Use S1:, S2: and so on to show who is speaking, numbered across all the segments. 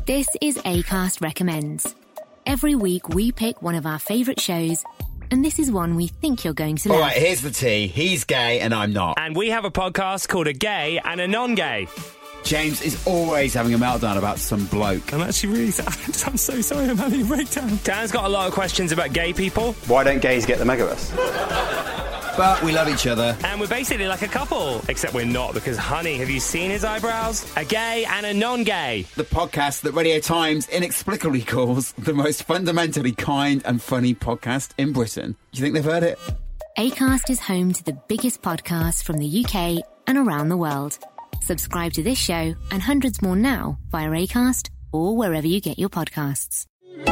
S1: This is Acast Recommends. Every week we pick one of our favourite shows, and this is one we think you're going to love.
S2: All right, here's the tea. He's gay and I'm not.
S3: And we have a podcast called A Gay and a Non-Gay.
S2: James is always having a meltdown about some bloke.
S3: I'm actually really sad. I'm so sorry I'm having a breakdown. Dan's got a lot of questions about gay people.
S4: Why don't gays get the Megaverse?
S2: But we love each other.
S3: And we're basically like a couple. Except we're not, because, honey, have you seen his eyebrows? A gay and a non-gay.
S2: The podcast that Radio Times inexplicably calls the most fundamentally kind and funny podcast in Britain. Do you think they've heard it?
S1: Acast is home to the biggest podcasts from the UK and around the world. Subscribe to this show and hundreds more now via Acast or wherever you get your podcasts.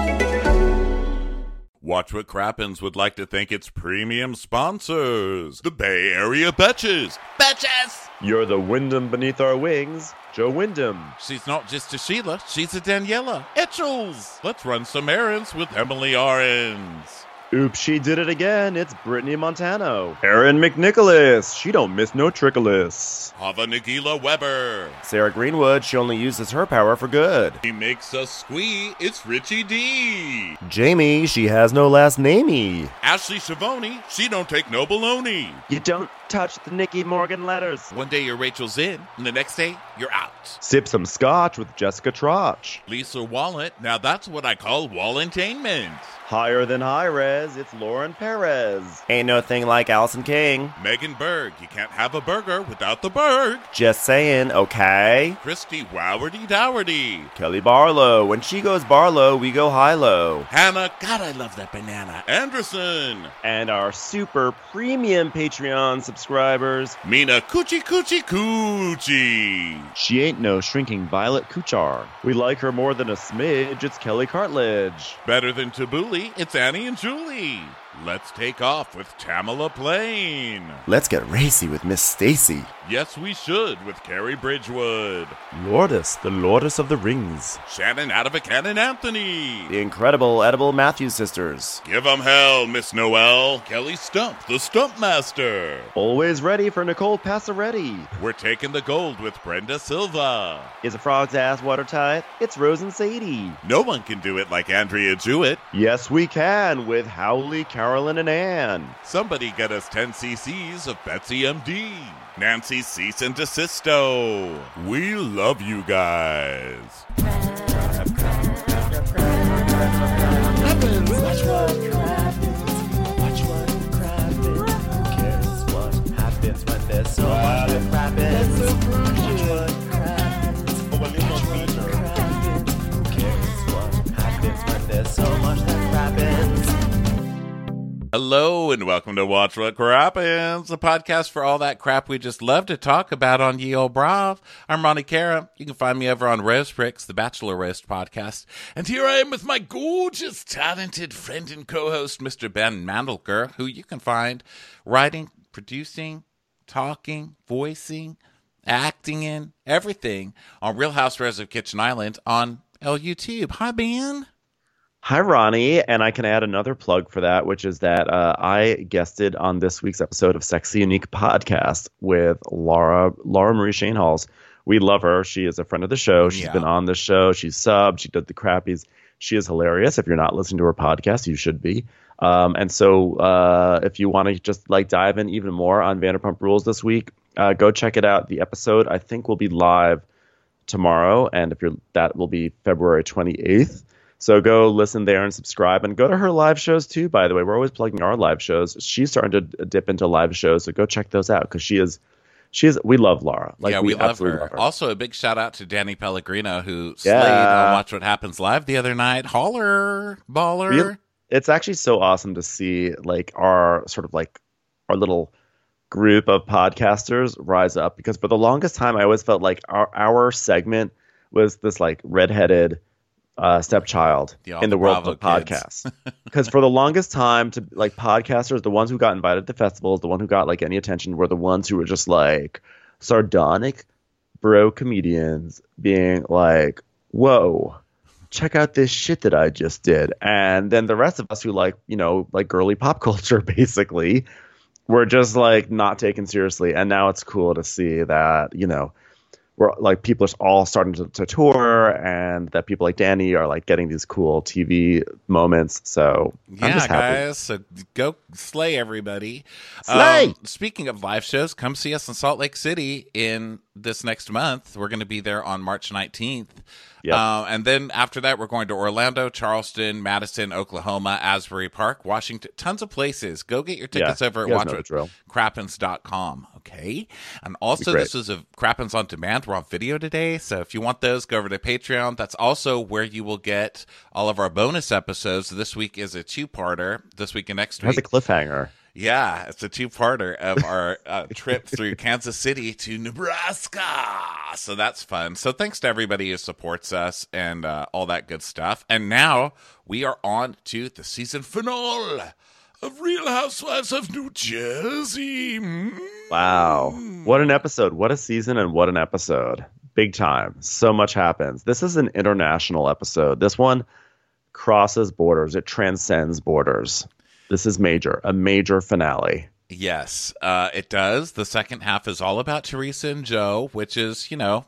S5: Watch What Crappens would like to thank its premium sponsors, the Bay Area Betches. Betches!
S6: You're the Wyndham beneath our wings, Joe Wyndham.
S5: She's not just a Sheila, she's a Daniela. Etchels! Let's run some errands with Emily Arens.
S6: Oops, she did it again. It's Brittany Montano. Erin McNicholas. She don't miss no trickolas.
S5: Hava Nagila Weber.
S6: Sarah Greenwood. She only uses her power for good.
S5: He makes us squee. It's Richie D.
S6: Jamie. She has no last namey.
S5: Ashley Shavoni. She don't take no baloney.
S6: You don't touch the Nicky Morgan letters.
S5: One day you're Rachel's in, and the next day you're out.
S6: Sip some scotch with Jessica Trotch.
S5: Lisa Wallet. Now that's what I call wallentainment.
S6: Higher than high res, it's Lauren Perez. Ain't no thing like Allison King.
S5: Megan Berg. You can't have a burger without the Berg.
S6: Just saying, okay?
S5: Christy Wowardy Dowardy.
S6: Kelly Barlow. When she goes Barlow, we go high-low.
S5: Hannah. God, I love that banana. Anderson.
S6: And our super premium Patreon subscribers.
S5: Mina Coochie Coochie Coochie.
S6: She ain't no shrinking Violet Kuchar. We like her more than a smidge. It's Kelly Cartledge.
S5: Better than Tabbouleh, it's Annie and Julie. Let's take off with Tamala Plain.
S6: Let's get racy with Miss Stacy.
S5: Yes, we should with Carrie Bridgewood.
S6: Lourdes, the Lourdes of the Rings.
S5: Shannon Adavican and Anthony.
S6: The incredible Edible Matthews sisters.
S5: Give 'em hell, Miss Noel. Kelly Stump, the Stump Master.
S6: Always ready for Nicole Passaretti.
S5: We're taking the gold with Brenda Silva.
S6: Is a frog's ass watertight? It's Rose and Sadie.
S5: No one can do it like Andrea Jewett.
S6: Yes, we can with Howley, Carolyn, and Ann.
S5: Somebody get us 10 cc's of Betsy MD. Nancy Cease and Desisto. We love you guys. Hello and welcome to Watch What Crappens, a podcast for all that crap we just love to talk about on Ye Olde Brav. I'm Ronnie Cara. You can find me over on Rose Pricks, the Bachelor Roast podcast. And here I am with my gorgeous, talented friend and co-host, Mr. Ben Mandelker, who you can find writing, producing, talking, voicing, acting in, everything on Real Housewives of Kitchen Island on LUTube. Hi, Ben.
S6: Hi, Ronnie, and I can add another plug for that, which is that I guested on this week's episode of Sexy Unique Podcast with Laura Marie Shanehalls. We love her. She is a friend of the show. She's been on the show. She's subbed. She did the crappies. She is hilarious. If you're not listening to her podcast, you should be. And so if you want to just like dive in even more on Vanderpump Rules this week, go check it out. The episode, I think, will be live tomorrow, and that will be February 28th. So go listen there and subscribe, and go to her live shows too, by the way. We're always plugging our live shows. She's starting to dip into live shows, so go check those out, because we love Laura.
S5: Like, we love her. Also, a big shout out to Danny Pellegrino, who slayed on Watch What Happens Live the other night. Holler, baller.
S6: It's actually so awesome to see like our little group of podcasters rise up, because for the longest time I always felt like our segment was this like redheaded stepchild in the world of podcasts. Because for the longest time, to like podcasters, the ones who got invited to festivals, the one who got like any attention, were the ones who were just like sardonic bro comedians being like, whoa, check out this shit that I just did. And then the rest of us who like girly pop culture basically were just like not taken seriously. And now it's cool to see that, where like people are all starting to tour, and that people like Danny are like getting these cool TV moments. So I'm just happy.
S5: Guys, so go slay everybody.
S6: Slay!
S5: Speaking of live shows, come see us in Salt Lake City in this next month. We're going to be there on March 19th.
S6: Yep.
S5: And then after that, we're going to Orlando, Charleston, Madison, Oklahoma, Asbury Park, Washington, tons of places. Go get your tickets over at watchwhatcrappens.com. Okay. And also, this is a Crappens on Demand. We're on video today. So if you want those, go over to Patreon. That's also where you will get all of our bonus episodes. This week is a two-parter. This week and next week.
S6: That's a cliffhanger.
S5: Yeah, it's a two-parter of our trip through Kansas City to Nebraska. So that's fun. So thanks to everybody who supports us and all that good stuff. And now we are on to the season finale of Real Housewives of New Jersey.
S6: Wow. What an episode. What a season and what an episode. Big time. So much happens. This is an international episode. This one crosses borders. It transcends borders. This is a major finale.
S5: Yes, it does. The second half is all about Teresa and Joe, which is,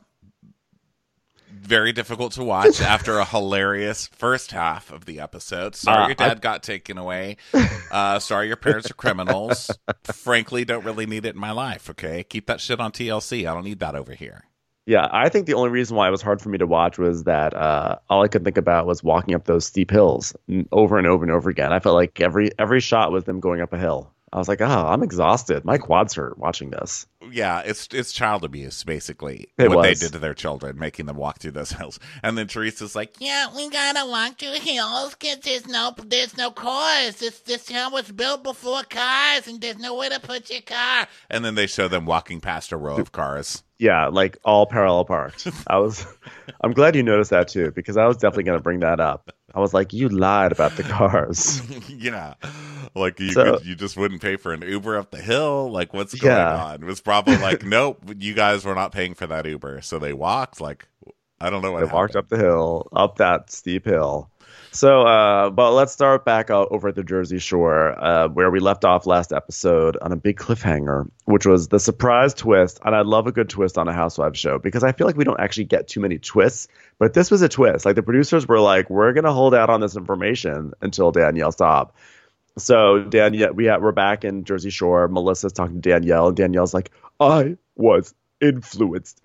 S5: very difficult to watch after a hilarious first half of the episode. Sorry your dad got taken away. Sorry your parents are criminals. Frankly, don't really need it in my life, okay? Keep that shit on TLC. I don't need that over here.
S6: Yeah, I think the only reason why it was hard for me to watch was that all I could think about was walking up those steep hills over and over and over again. I felt like every shot was them going up a hill. I was like, oh, I'm exhausted. My quads hurt watching this.
S5: Yeah, it's child abuse, basically.
S6: They
S5: did to their children, making them walk through those hills. And then Teresa's like,
S7: yeah, we gotta walk through hills because there's no cars. This hill was built before cars, and there's nowhere to put your car.
S5: And then they show them walking past a row of cars.
S6: Yeah, like all parallel parked. I'm glad you noticed that too, because I was definitely going to bring that up. I was like, you lied about the cars.
S5: Yeah. Like you just wouldn't pay for an Uber up the hill. Like what's going on? It was probably like, nope, you guys were not paying for that Uber. So they walked like, I don't know what happened.
S6: They walked up the hill, up that steep hill. So, but let's start back over at the Jersey Shore, where we left off last episode on a big cliffhanger, which was the surprise twist. And I love a good twist on a Housewives show because I feel like we don't actually get too many twists, but this was a twist. Like the producers were like, we're going to hold out on this information until Danielle stopped. So we're back in Jersey Shore. Melissa's talking to Danielle, and Danielle's like, I was influenced.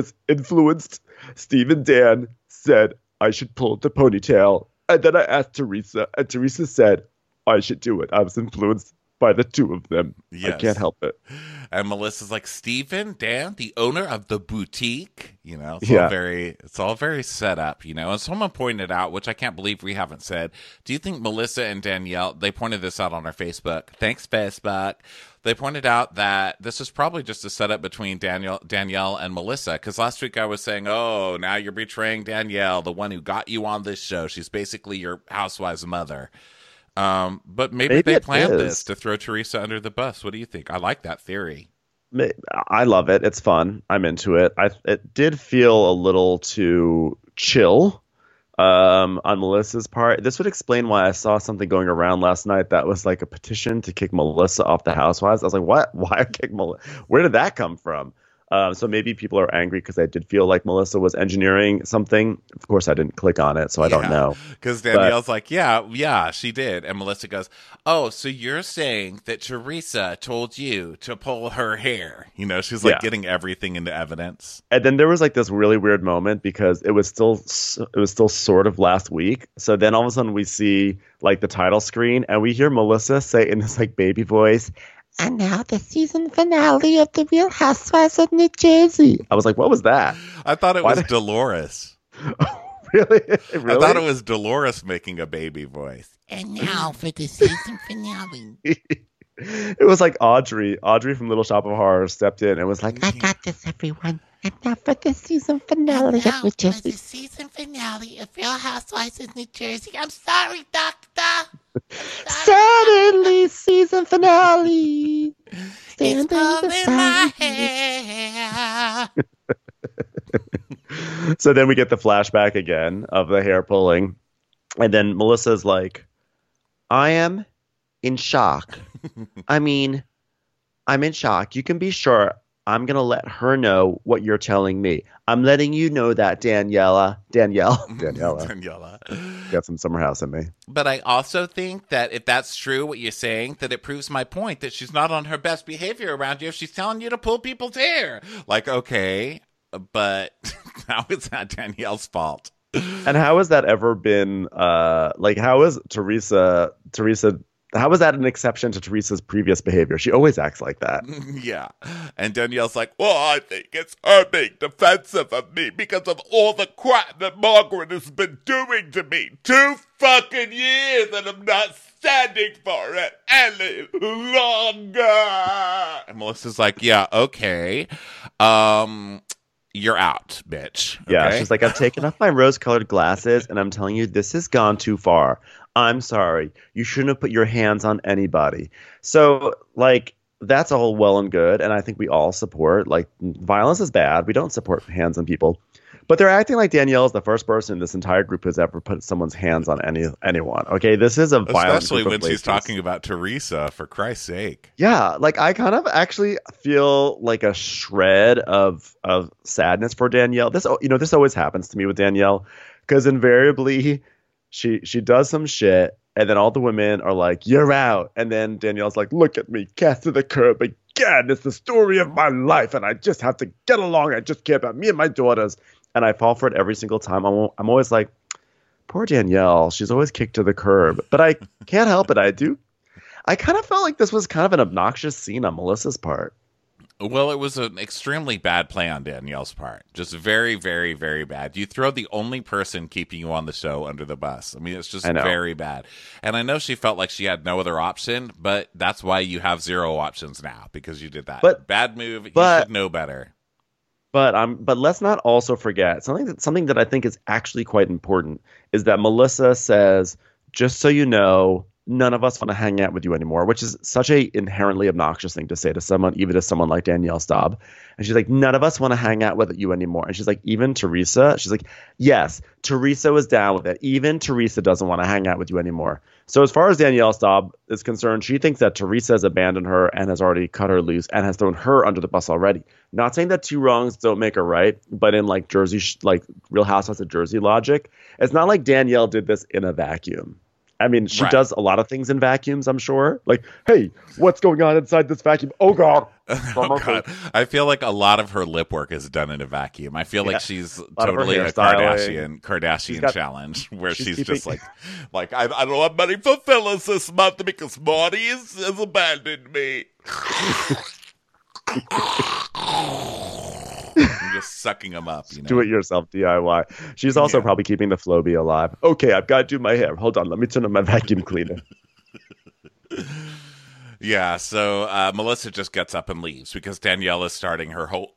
S6: Steve and Dan said I should pull the ponytail. And then I asked Teresa, and Teresa said, I should do it. I was influenced by the two of them. Yes. I can't help it.
S5: And Melissa's like, Stephen, Dan, the owner of the boutique. It's all very set up, And someone pointed out, which I can't believe we haven't said, do you think Melissa and Danielle, they pointed this out on our Facebook. Thanks, Facebook. They pointed out that this is probably just a setup between Danielle and Melissa. Because last week I was saying, oh, now you're betraying Danielle, the one who got you on this show. She's basically your housewife's mother. But maybe they planned this to throw Teresa under the bus. What do you think? I like that theory.
S6: I love it. It's fun. I'm into it. It did feel a little too chill on Melissa's part. This would explain why I saw something going around last night that was like a petition to kick Melissa off the Housewives. I was like, what? Why kick Melissa? Where did that come from? So maybe people are angry because I did feel like Melissa was engineering something. Of course, I didn't click on it, so I don't know.
S5: Because Danielle's like, yeah, she did. And Melissa goes, oh, so you're saying that Teresa told you to pull her hair. She's like getting everything into evidence.
S6: And then there was like this really weird moment because it was still sort of last week. So then all of a sudden we see like the title screen and we hear Melissa say in this like baby voice, and now the season finale of The Real Housewives of New Jersey. I was like, what was that?
S5: I thought it was Dolores.
S6: Really?
S5: I thought it was Dolores making a baby voice.
S7: And now for the season finale.
S6: It was like Audrey. Audrey from Little Shop of Horrors stepped in and was like, I got this, everyone. And now for the season finale of New Jersey.
S7: For the season finale of Real Housewives of New Jersey. I'm sorry, Doctor.
S6: Suddenly, season finale.
S7: It's pulling my hair.
S6: So then we get the flashback again of the hair pulling. And then Melissa's like, I am in shock. I mean, I'm in shock. You can be sure I'm going to let her know what you're telling me. I'm letting you know that, Daniela.
S5: Daniela.
S6: Got some Summer House in me.
S5: But I also think that if that's true, what you're saying, that it proves my point that she's not on her best behavior around you if she's telling you to pull people's hair. Like, okay, but now it's not Danielle's fault.
S6: And how has that ever been, how is Teresa, how is that an exception to Teresa's previous behavior? She always acts like that.
S5: Yeah. And Danielle's like, well, I think it's her being defensive of me because of all the crap that Margaret has been doing to me. 2 fucking years and I'm not standing for it any longer. And Melissa's like, yeah, okay. You're out, bitch. Okay?
S6: Yeah, she's like, I've taken off my rose-colored glasses and I'm telling you, this has gone too far. I'm sorry. You shouldn't have put your hands on anybody. So, like, that's all well and good. And I think we all support, like, violence is bad. We don't support hands on people. But they're acting like Danielle is the first person in this entire group who's ever put someone's hands on anyone. Okay, this is a violent
S5: especially
S6: group
S5: when
S6: of
S5: she's
S6: ladies.
S5: Talking about Teresa, for Christ's sake.
S6: Yeah, like I kind of actually feel like a shred of sadness for Danielle. This always happens to me with Danielle because invariably she does some shit and then all the women are like, "You're out," and then Danielle's like, "Look at me, cast to the curb again. It's the story of my life, and I just have to get along. I just care about me and my daughters." And I fall for it every single time. I'm always like, poor Danielle. She's always kicked to the curb. But I can't help it. I kind of felt like this was kind of an obnoxious scene on Melissa's part.
S5: Well, it was an extremely bad play on Danielle's part. Just very, very, very bad. You throw the only person keeping you on the show under the bus. I mean, it's just very bad. And I know she felt like she had no other option, but that's why you have 0 options now, because you did that. Bad move. You should know better.
S6: But let's not also forget something that I think is actually quite important is that Melissa says, just so you know, none of us want to hang out with you anymore, which is such a inherently obnoxious thing to say to someone, even to someone like Danielle Staub. And she's like, none of us want to hang out with you anymore. And she's like, even Teresa? She's like, yes, Teresa was down with it. Even Teresa doesn't want to hang out with you anymore. So as far as Danielle Staub is concerned, she thinks that Teresa has abandoned her and has already cut her loose and has thrown her under the bus already. Not saying that 2 wrongs don't make a right, but in like Real Housewives of Jersey logic, it's not like Danielle did this in a vacuum. I mean, she does a lot of things in vacuums, I'm sure. Like, hey, what's going on inside this vacuum? Oh, God.
S5: Oh, God. I feel like a lot of her lip work is done in a vacuum. I feel like she's totally a Kardashian challenge where she's just like I don't have money for fillers this month because Marty has abandoned me. I'm just sucking them up.
S6: Do it yourself, DIY. She's also probably keeping the Flowbee alive. Okay, I've got to do my hair. Hold on, let me turn on my vacuum cleaner.
S5: Yeah, so Melissa just gets up and leaves because Danielle is starting her whole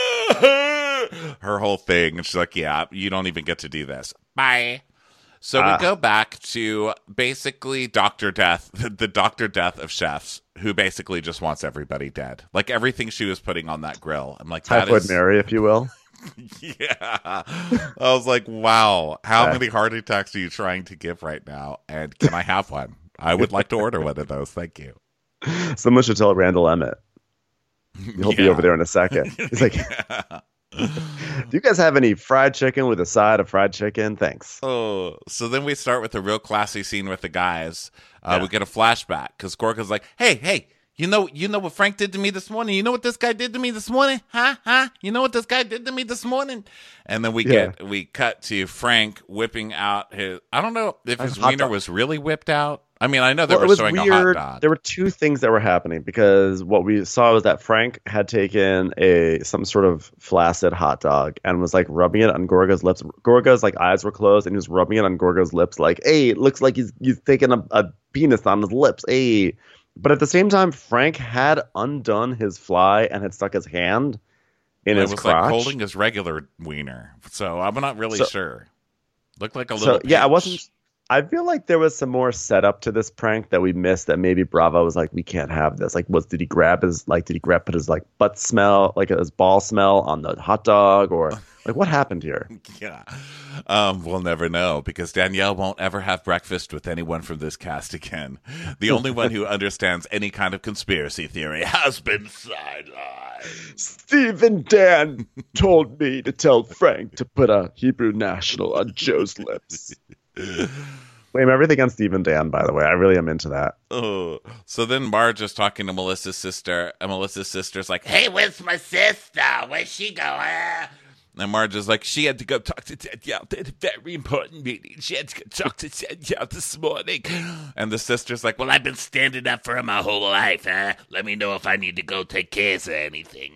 S5: thing, and she's like, "Yeah, you don't even get to do this. Bye." So we go back to basically Dr. Death, the Dr. Death of chefs, who basically just wants everybody dead. Like everything she was putting on that grill. I'm like,
S6: Typhoid Mary, if you will.
S5: Yeah. I was like, wow, how many heart attacks are you trying to give right now? And can I have one? I would like to order one of those. Thank you.
S6: Someone should tell Randall Emmett. He'll be over there in a second. He's like, do you guys have any fried chicken with a side of fried chicken? Thanks.
S5: Oh, so then we start with a real classy scene with the guys. We get a flashback because Gorga's like, hey, you know what Frank did to me this morning? You know what this guy did to me this morning? Huh? You know what this guy did to me this morning? And then we cut to Frank whipping out his, I don't know if his wiener was really whipped out. I mean, I know they were showing a hot dog.
S6: There were 2 things that were happening because what we saw was that Frank had taken some sort of flaccid hot dog and was like rubbing it on Gorga's lips. Gorga's like eyes were closed and he was rubbing it on Gorga's lips like, hey, it looks like he's taking a penis on his lips. Hey. But at the same time, Frank had undone his fly and had stuck his hand in his crotch.
S5: Like holding his regular wiener. So I'm not really sure. Looked like a little
S6: yeah, I feel like there was some more setup to this prank that we missed that maybe Bravo was like, we can't have this. Like, put his like butt smell, like his ball smell on the hot dog, or Like, what happened here?
S5: Yeah. We'll never know because Danielle won't ever have breakfast with anyone from this cast again. The only one who understands any kind of conspiracy theory has been sidelined.
S6: Steve and Dan told me to tell Frank to put a Hebrew national on Joe's lips. Blame everything on Steve and Dan, by the way. I really am into that.
S5: Oh. So then Marge is talking to Melissa's sister, and Melissa's sister's like,
S7: Hey, where's my sister? Where's she going?
S5: and Marge is like, she had to go talk to Danielle. They had a very important meeting. She had to go talk to Danielle this morning. And the sister's like,
S7: Well, I've been standing up for her my whole life, huh? Let me know if I need to go take care of anything.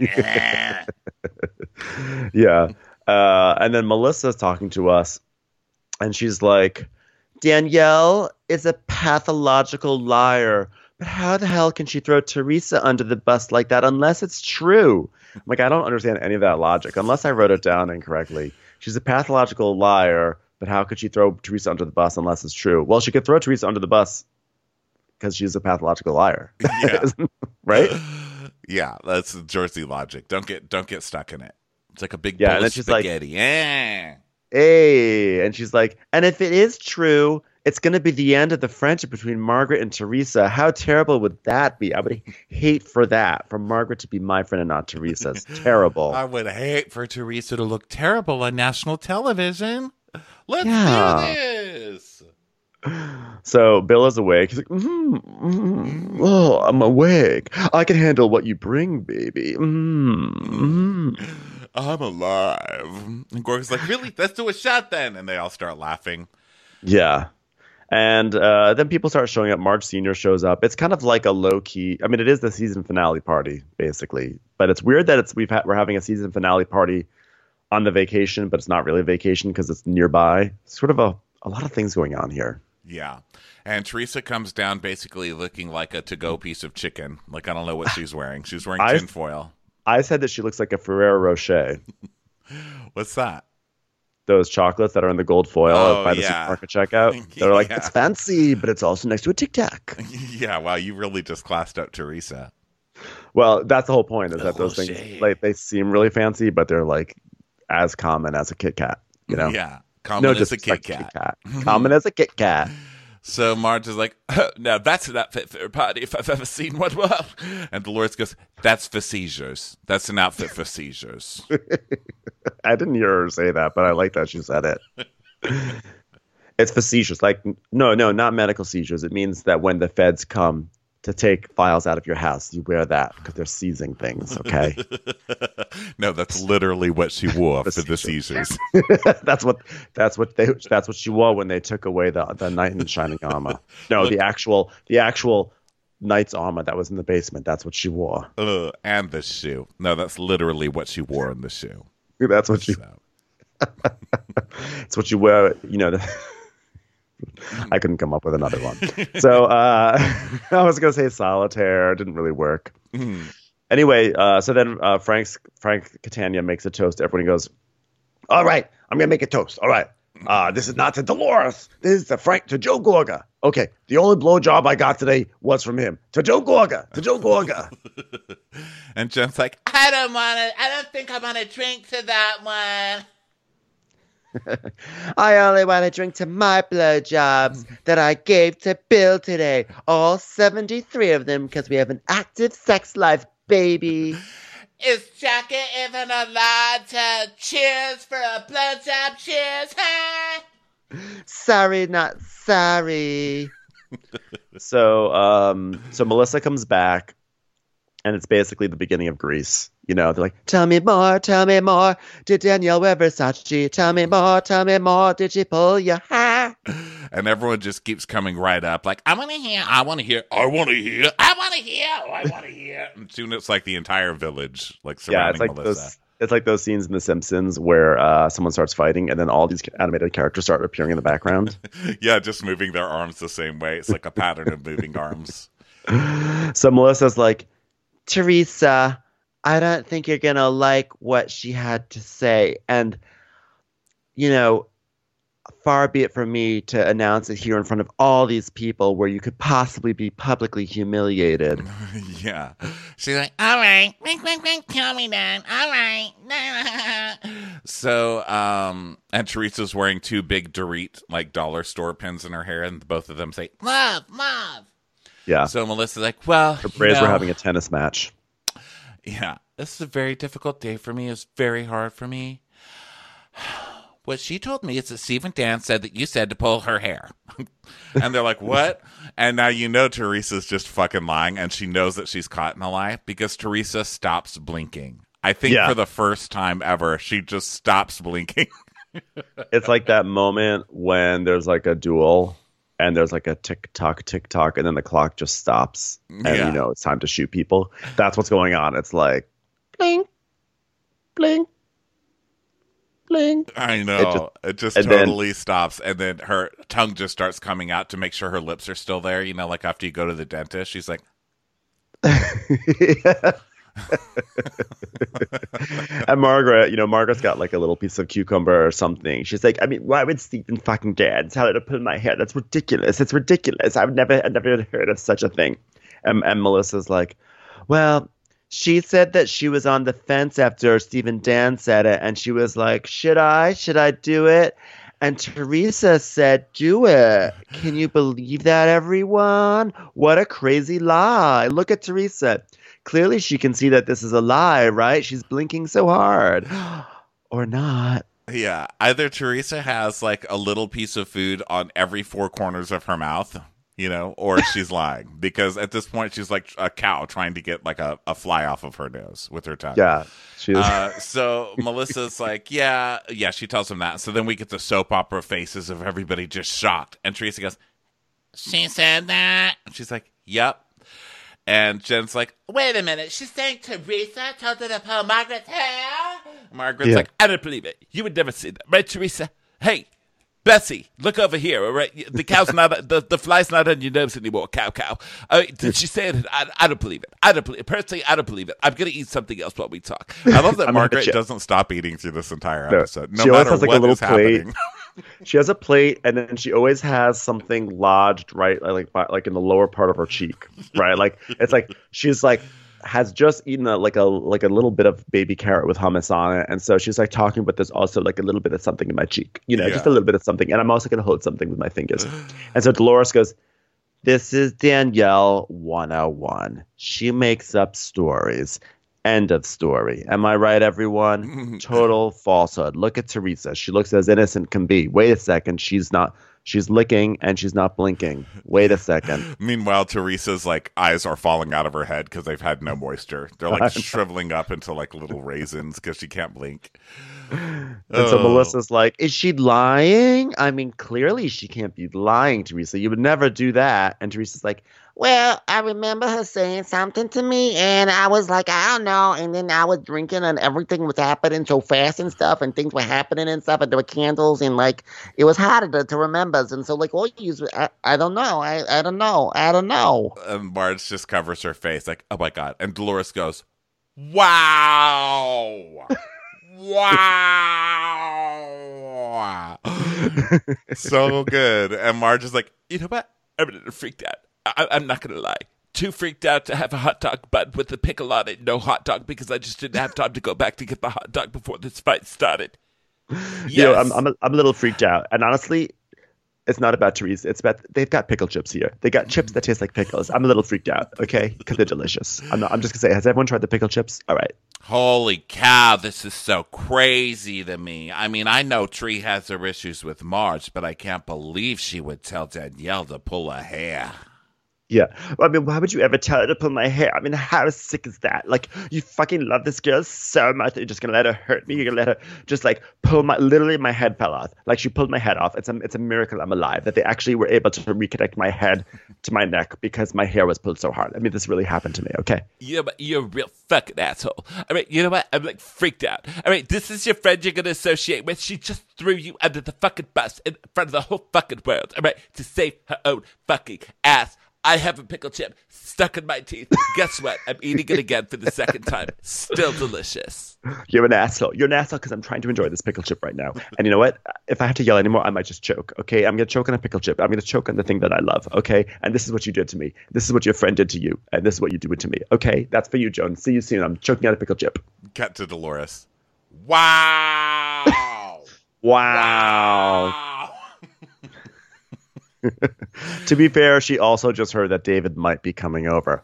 S6: Yeah. And then Melissa's talking to us, and she's like, Danielle is a pathological liar. But how the hell can she throw Teresa under the bus like that unless it's true? I'm like, I don't understand any of that logic unless I wrote it down incorrectly. She's a pathological liar, but how could she throw Teresa under the bus unless it's true? Well, she could throw Teresa under the bus because she's a pathological liar.
S5: Yeah.
S6: Right?
S5: yeah, that's Jersey logic. Don't get stuck in it. It's like a big
S6: Yeah,
S5: bowl
S6: and then
S5: of
S6: she's like,
S5: spaghetti. Yeah.
S6: Hey, and she's like, and if it is true, it's going to be the end of the friendship between Margaret and Teresa. How terrible would that be? I would hate for that, for Margaret to be my friend and not Teresa. It's terrible.
S5: I would hate for Teresa to look terrible on national television. Let's
S6: Yeah.
S5: do this.
S6: So Bill is awake. He's like, oh, I'm awake. I can handle what you bring, baby.
S5: I'm alive. And Gorg's like, really? Let's do a shot then. And they all start laughing.
S6: Yeah. And then people start showing up. Marge Sr. shows up. It's kind of like a low-key... I mean, it is the season finale party, basically. But it's weird that we're having a season finale party on the vacation, but it's not really a vacation because it's nearby. Sort of a lot of things going on here.
S5: Yeah. And Teresa comes down basically looking like a to-go piece of chicken. Like, I don't know what she's wearing. She's wearing tinfoil.
S6: I said that she looks like a Ferrero Rocher.
S5: What's that?
S6: Those chocolates that are in the gold foil by the
S5: yeah.
S6: supermarket checkout. They're like,
S5: Yeah.
S6: it's fancy, but it's also next to a Tic Tac.
S5: Yeah, wow, you really just classed up Teresa.
S6: Well, that's the whole point, is that those
S5: Rocher.
S6: things, like, they seem really fancy, but they're like as common as a Kit Kat, you know?
S5: Yeah, common as a Kit
S6: disrespect
S5: Kat.
S6: to Common as a Kit Kat.
S5: So Marge is like, now that's an outfit for a party if I've ever seen one. Well, and Dolores goes, that's for seizures. That's an outfit for seizures.
S6: I didn't hear her say that, but I like that she said it. It's for seizures. Like, no, not medical seizures. It means that when the feds come to take files out of your house, you wear that because they're seizing things, okay?
S5: No, that's literally what she wore for the seizures.
S6: that's what she wore when they took away the knight in shining armor. No, the actual knight's armor that was in the basement. That's what she wore.
S5: And the shoe. No, that's literally what she wore in the shoe.
S6: That's what she. It's what you wear. You know. I couldn't come up with another one. So I was gonna say solitaire. It didn't really work. Anyway, so then Frank Catania makes a toast. Everyone goes, all right, I'm going to make a toast. All right. This is not to Dolores. This is to Joe Gorga. Okay. The only blowjob I got today was from him. To Joe Gorga. To Joe Gorga.
S5: And Jen's like,
S7: I don't think I want to drink to that one.
S6: I only want to drink to my blowjobs that I gave to Bill today. All 73 of them because we have an active sex life, baby.
S7: Is Jackie even allowed to cheers for a blowjob? Cheers, huh?
S6: Sorry, not sorry. So Melissa comes back, and it's basically the beginning of Grease. You know, they're like, tell me more. Did Danielle wear Versace? Tell me more. Did she pull your hair?
S5: and everyone just keeps coming right up, like,
S7: I want to hear.
S5: I want to hear, I want to hear.
S7: I want to hear. Oh, I want to hear.
S5: And soon it's like the entire village, like
S6: Yeah,
S5: surrounding
S6: it's like
S5: Melissa.
S6: it's like those scenes in The Simpsons where someone starts fighting and then all these animated characters start appearing in the background.
S5: Yeah, just moving their arms the same way. It's like a pattern of moving arms.
S6: So Melissa's like, Teresa, I don't think you're going to like what she had to say. And, you know, far be it from me to announce it here in front of all these people where you could possibly be publicly humiliated.
S5: Yeah. She's like,
S7: All right. Wink, wink, wink. Tell me then. All right.
S5: so, and Teresa's wearing 2 big Dorit, like dollar store pins in her hair, and both of them say,
S7: Love, love.
S6: Yeah.
S5: So Melissa's like, well,
S6: Her Braves were having a tennis match.
S5: Yeah, this is a very difficult day for me. It's very hard for me. What she told me is that Steve and Dan said that you said to pull her hair. And they're like, what? And now you know Teresa's just fucking lying, and she knows that she's caught in a lie because Teresa stops blinking. I think for the first time ever, she just stops blinking.
S6: It's like that moment when there's like a duel and there's like a tick-tock, and then the clock just stops. And, you know, it's time to shoot people. That's what's going on. It's like, blink, blink, blink.
S5: I know. It just totally stops. And then her tongue just starts coming out to make sure her lips are still there. You know, like after you go to the dentist, she's like...
S6: And Margaret's got like a little piece of cucumber or something. She's like, I mean, why would Stephen fucking dad tell her to pull my hair? That's ridiculous. It's ridiculous. I've never heard of such a thing. And Melissa's like, well, she said that she was on the fence after Stephen Dan said it, and she was like, should I do it? And Teresa said, do it. Can you believe that, everyone? What a crazy lie. Look at Teresa. Clearly she can see that this is a lie, right? She's blinking so hard. Or not.
S5: Yeah, either Teresa has like a little piece of food on every 4 corners of her mouth, you know, or she's lying. Because at this point she's like a cow trying to get like a fly off of her nose with her tongue.
S6: Yeah.
S5: So Melissa's like, yeah, she tells him that. So then we get the soap opera faces of everybody just shocked. And Teresa goes,
S7: She said that.
S5: and she's like, yep. And Jen's like,
S7: Wait a minute. She's saying Teresa told her to pull Margaret's hair?
S5: Margaret's like, I don't believe it. You would never say that, right, Teresa? Hey, Bessie, look over here, all right? The cow's not, the fly's not on your nose anymore, cow. Did she say it? I don't believe it. Personally, I don't believe it. I'm going to eat something else while we talk. I love that Margaret doesn't stop eating through this entire episode. No matter
S6: has, like,
S5: what
S6: a little
S5: is happening.
S6: She has a plate, and then she always has something lodged right, like in the lower part of her cheek, right? Like it's like she's like has just eaten a little bit of baby carrot with hummus on it, and so she's like talking, but there's also like a little bit of something in my cheek, you know, just a little bit of something, and I'm also going to hold something with my fingers. And so Dolores goes, "This is Danielle 101. She makes up stories." End of story. Am I right, everyone? Total falsehood. Look at Teresa. She looks as innocent can be. Wait a second. She's not. She's licking and she's not blinking. Wait a second.
S5: Meanwhile, Teresa's like eyes are falling out of her head because they've had no moisture. They're like shriveling up into like little raisins because she can't blink.
S6: And so Melissa's like, is she lying? I mean, clearly she can't be lying, Teresa. You would never do that. And Teresa's like,
S8: well, I remember her saying something to me, and I was like, I don't know. And then I was drinking, and everything was happening so fast and stuff, and things were happening and stuff, and there were candles, and like it was harder to remember. And so, like, all you use, I don't know, I don't know.
S5: And Marge just covers her face, like, oh my god. And Dolores goes, wow. Wow. So good. And Marge is like, you know what? I'm a little freaked out. I'm not going to lie. Too freaked out to have a hot dog, but with the pickle on it, no hot dog, because I just didn't have time to go back to get the hot dog before this fight started. Yes.
S6: You know, I'm a little freaked out. And honestly, it's not about Teresa. It's about they've got pickle chips here. They got chips that taste like pickles. I'm a little freaked out, okay? Because they're delicious. I'm just going to say, has everyone tried the pickle chips? All right.
S5: Holy cow, this is so crazy to me. I mean, I know Tree has her issues with Marge, but I can't believe she would tell Danielle to pull her hair.
S6: Yeah. I mean, why would you ever tell her to pull my hair? I mean, how sick is that? Like, you fucking love this girl so much that you're just going to let her hurt me? You're going to let her just, like, literally my head fell off. Like, she pulled my head off. It's a miracle I'm alive that they actually were able to reconnect my head to my neck because my hair was pulled so hard. I mean, this really happened to me, okay?
S5: Yeah, but you're a real fucking asshole. I mean, you know what? I'm, like, freaked out. I mean, this is your friend you're going to associate with. She just threw you under the fucking bus in front of the whole fucking world, all right, to save her own fucking ass. I have a pickle chip stuck in my teeth. Guess what? I'm eating it again for the second time. Still delicious.
S6: You're an asshole. You're an asshole because I'm trying to enjoy this pickle chip right now. And you know what? If I have to yell anymore, I might just choke. Okay, I'm gonna choke on a pickle chip. I'm gonna choke on the thing that I love. Okay, and this is what you did to me. This is what your friend did to you, and this is what you do to me. Okay, that's for you, Joan. See you soon. I'm choking on a pickle chip.
S5: Cut to Dolores. Wow.
S6: Wow. To be fair, she also just heard that David might be coming over.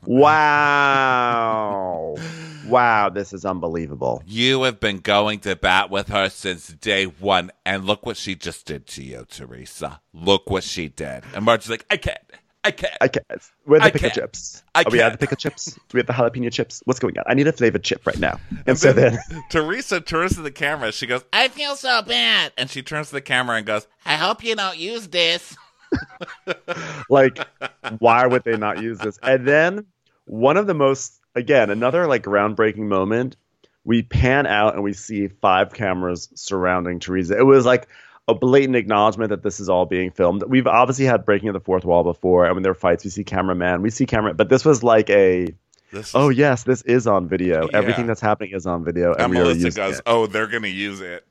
S6: Wow. Wow, this is unbelievable.
S5: You have been going to bat with her since day one, and look what she just did to you, Teresa. Look what she did. And Marge's like, I can't. Where are the pickle chips? Are we out of the pickle chips? Do we have the jalapeno chips? What's going on? I need a flavored chip right now. And so then Teresa turns to the camera. She goes, I feel so bad. And she turns to the camera and goes, I hope you don't use this.
S6: Like, why would they not use this? And then one of the most, again, another like groundbreaking moment, we pan out and we see 5 cameras surrounding Teresa. It was like a blatant acknowledgement that this is all being filmed. We've obviously had breaking of the fourth wall before, and when there are fights, we see cameraman, but this was like yes, this is on video. Yeah. Everything that's happening is on video.
S5: And Melissa goes, they're going to use it.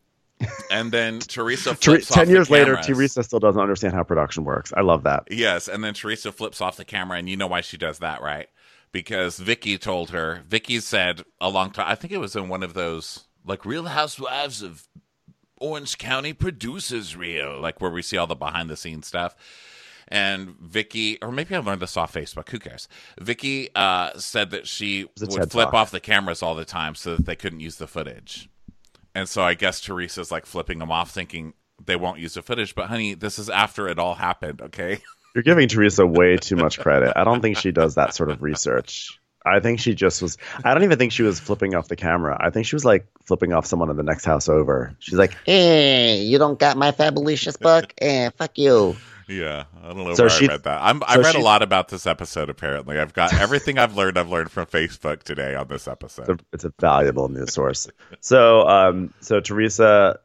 S5: And then Teresa flips 10
S6: years later, Teresa still doesn't understand how production works. I love that.
S5: Yes, and then Teresa flips off the camera, and you know why she does that, right? Because Vicky told her. Vicky said a long time, I think it was in one of those, like, Real Housewives of Orange County Producers Reel, like where we see all the behind-the-scenes stuff. And Vicky, or maybe I learned this off Facebook, who cares? Vicky said that she would flip off the cameras all the time so that they couldn't use the footage. And so I guess Teresa's like flipping them off, thinking they won't use the footage. But honey, this is after it all happened, okay?
S6: You're giving Teresa way too much credit. I don't think she does that sort of research. I think she just was. I don't even think she was flipping off the camera. I think she was like flipping off someone in the next house over. She's like,
S8: hey, you don't got my Fabulicious book? Fuck you.
S5: Yeah, I don't know where I read that. I read a lot about this episode, apparently. I've got everything I've learned from Facebook today on this episode.
S6: It's a valuable news source. So Teresa,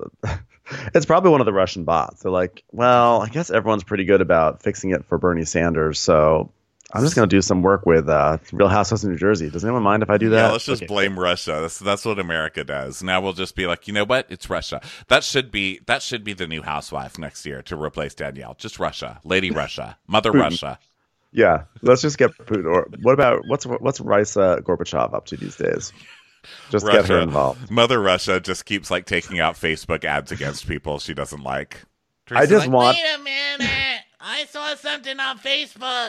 S6: it's probably one of the Russian bots. They're like, well, I guess everyone's pretty good about fixing it for Bernie Sanders, so I'm just going to do some work with Real Housewives of New Jersey. Does anyone mind if I do that?
S5: Yeah, let's just blame Russia. That's what America does. Now we'll just be like, you know what? It's Russia. That should be the new housewife next year to replace Danielle. Just Russia, Lady Russia, Mother
S6: Putin.
S5: Russia.
S6: Yeah, let's just get Putin. Or what about what's Raisa Gorbachev up to these days? Just Russia, get her involved.
S5: Mother Russia just keeps like taking out Facebook ads against people she doesn't like.
S6: I just want.
S7: Wait a minute! I saw something on Facebook.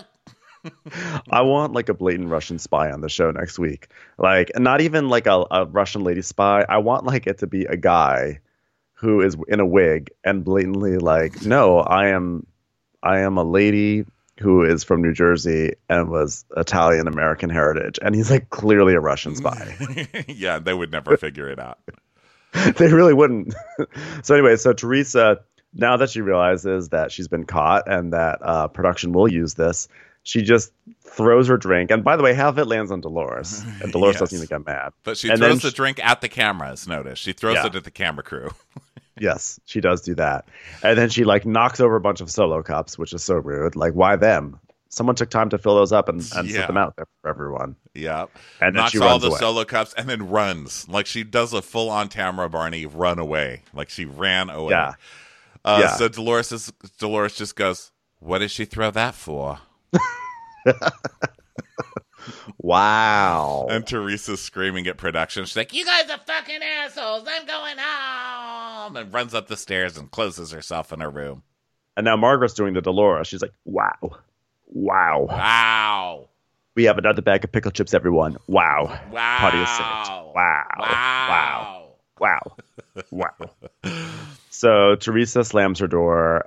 S6: I want like a blatant Russian spy on the show next week. Like, not even like a Russian lady spy. I want like it to be a guy who is in a wig and blatantly like, no, I am a lady who is from New Jersey and was Italian American heritage, and he's like clearly a Russian spy.
S5: Yeah, they would never figure it out.
S6: They really wouldn't. So anyway, so Teresa, now that she realizes that she's been caught and that production will use this, she just throws her drink. And by the way, half of it lands on Dolores. And Dolores doesn't even get mad.
S5: But she throws the drink at the cameras, notice. She throws it at the camera crew.
S6: Yes, she does do that. And then she like knocks over a bunch of Solo cups, which is so rude. Like, why them? Someone took time to fill those up and set them out there for everyone.
S5: Yeah.
S6: And then
S5: knocks
S6: she runs
S5: all the
S6: away.
S5: Solo cups and then runs. Like she does a full-on Tamara Barney run away. Like she ran away.
S6: Yeah.
S5: So Dolores just goes, what did she throw that for?
S6: Wow.
S5: And Teresa's screaming at production. She's like, you guys are fucking assholes. I'm going home. And runs up the stairs and closes herself in her room.
S6: And now Margaret's doing the Dolores. She's like, wow. We have another bag of pickle chips, everyone. Wow. Party is saved. Wow. So Teresa slams her door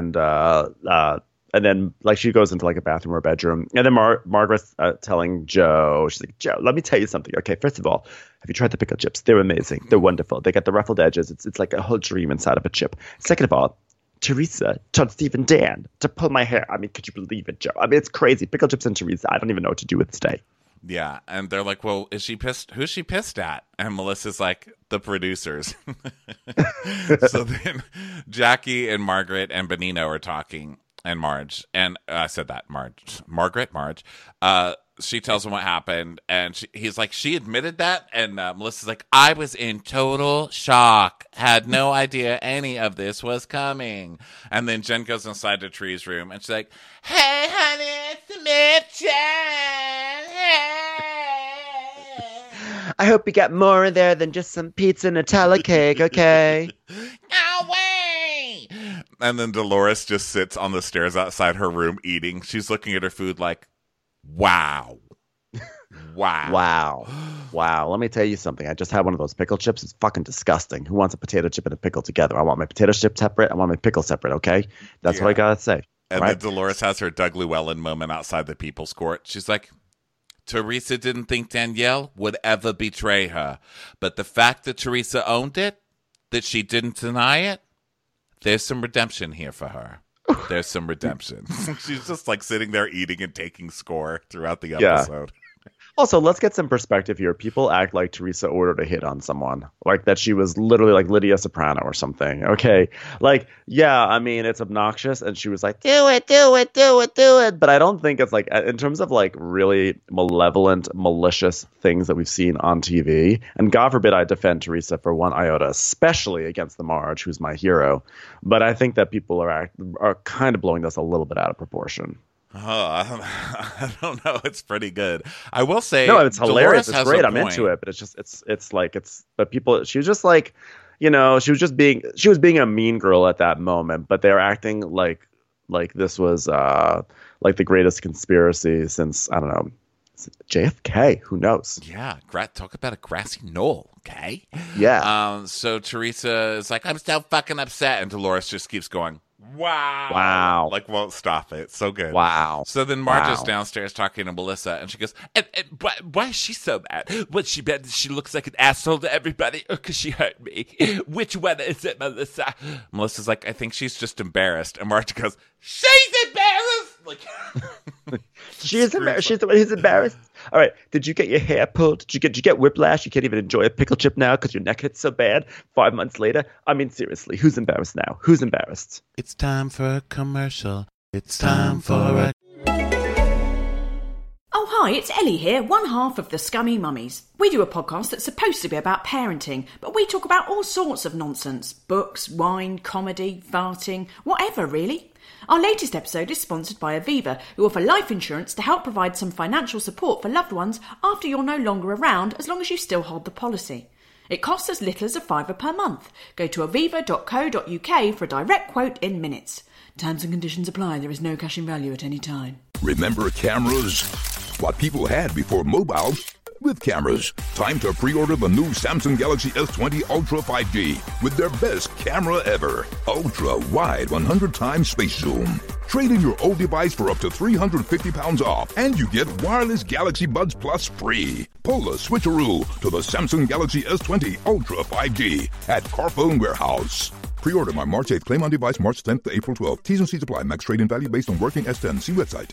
S6: and then, like, she goes into, like, a bathroom or a bedroom. And then Margaret's telling Joe, she's like, Joe, let me tell you something. Okay, first of all, have you tried the pickle chips? They're amazing. They're wonderful. They got the ruffled edges. It's like a whole dream inside of a chip. Second of all, Teresa told Steve and Dan to pull my hair. I mean, could you believe it, Joe? I mean, it's crazy. Pickle chips and Teresa. I don't even know what to do with this day.
S5: Yeah, and they're like, well, is she pissed? Who's she pissed at? And Melissa's like, the producers. So then Jackie and Margaret and Benino are talking. and Marge, and I said that, Margaret, she tells him what happened, and he's like, she admitted that, and Melissa's like, I was in total shock, had no idea any of this was coming. And then Jen goes inside to Tree's room, and she's like, hey, honey, it's Mitch. Hey.
S6: I hope you got more in there than just some pizza Nutella cake, okay?
S7: No way!
S5: And then Dolores just sits on the stairs outside her room eating. She's looking at her food like, wow.
S6: Wow. Let me tell you something. I just had one of those pickle chips. It's fucking disgusting. Who wants a potato chip and a pickle together? I want my potato chip separate. I want my pickle separate, okay? That's what I gotta say.
S5: And
S6: right?
S5: then Dolores has her Doug Llewellyn moment outside the People's Court. She's like, Teresa didn't think Danielle would ever betray her. But the fact that Teresa owned it, that she didn't deny it, there's some redemption here for her. There's some redemption. She's just like sitting there eating and taking score throughout the episode.
S6: Also, let's get some perspective here. People act like Teresa ordered a hit on someone, like that she was literally like Lydia Soprano or something. Okay, like, yeah, I mean, it's obnoxious, and she was like, do it. But I don't think it's like, in terms of like really malevolent, malicious things that we've seen on TV. And God forbid I defend Teresa for one iota, especially against the Marge, who's my hero. But I think that people are kind of blowing this a little bit out of proportion.
S5: Oh, I don't know. It's pretty good. I will say,
S6: no, it's hilarious.
S5: Dolores
S6: it's great. I'm into it, but it's just, but people, she was just like, she was being a mean girl at that moment, but they're acting like this was like the greatest conspiracy since, I don't know, JFK. Who knows?
S5: Yeah, talk about a grassy knoll. Okay.
S6: Yeah.
S5: So Teresa is like, I'm so fucking upset, and Dolores just keeps going, wow. Like, won't stop it. So good.
S6: Wow.
S5: So then Marge is downstairs talking to Melissa, and she goes, why is she so mad? What, she mad that she looks like an asshole to everybody, or because she hurt me? Which one is it, Melissa? Melissa's like, I think she's just embarrassed. And Marge goes, she's embarrassed! Like,
S6: she is embarrassed. She's the one who's embarrassed. All right. Did you get your hair pulled? Did you get whiplash? You can't even enjoy a pickle chip now because your neck hits so bad 5 months later. I mean, seriously, who's embarrassed now? Who's embarrassed?
S5: It's time for a commercial. It's time for a...
S9: Oh, hi, it's Ellie here, one half of the Scummy Mummies. We do a podcast that's supposed to be about parenting, but we talk about all sorts of nonsense. Books, wine, comedy, farting, whatever, really. Our latest episode is sponsored by Aviva, who offer life insurance to help provide some financial support for loved ones after you're no longer around, as long as you still hold the policy. It costs as little as $5 per month. Go to aviva.co.uk for a direct quote in minutes. Terms and conditions apply. There is no cash in value at any time.
S10: Remember cameras? What people had before mobile. With cameras, time to pre-order the new Samsung Galaxy S20 Ultra 5G with their best camera ever. Ultra wide 100 times space zoom. Trade in your old device for up to £350 off, and you get wireless Galaxy Buds Plus free. Pull the switcheroo to the Samsung Galaxy S20 Ultra 5G at Carphone Warehouse. Pre-order by March 8th. Claim on device March 10th to April 12th. T's and C's apply. Max trade-in value based on working S10. See website.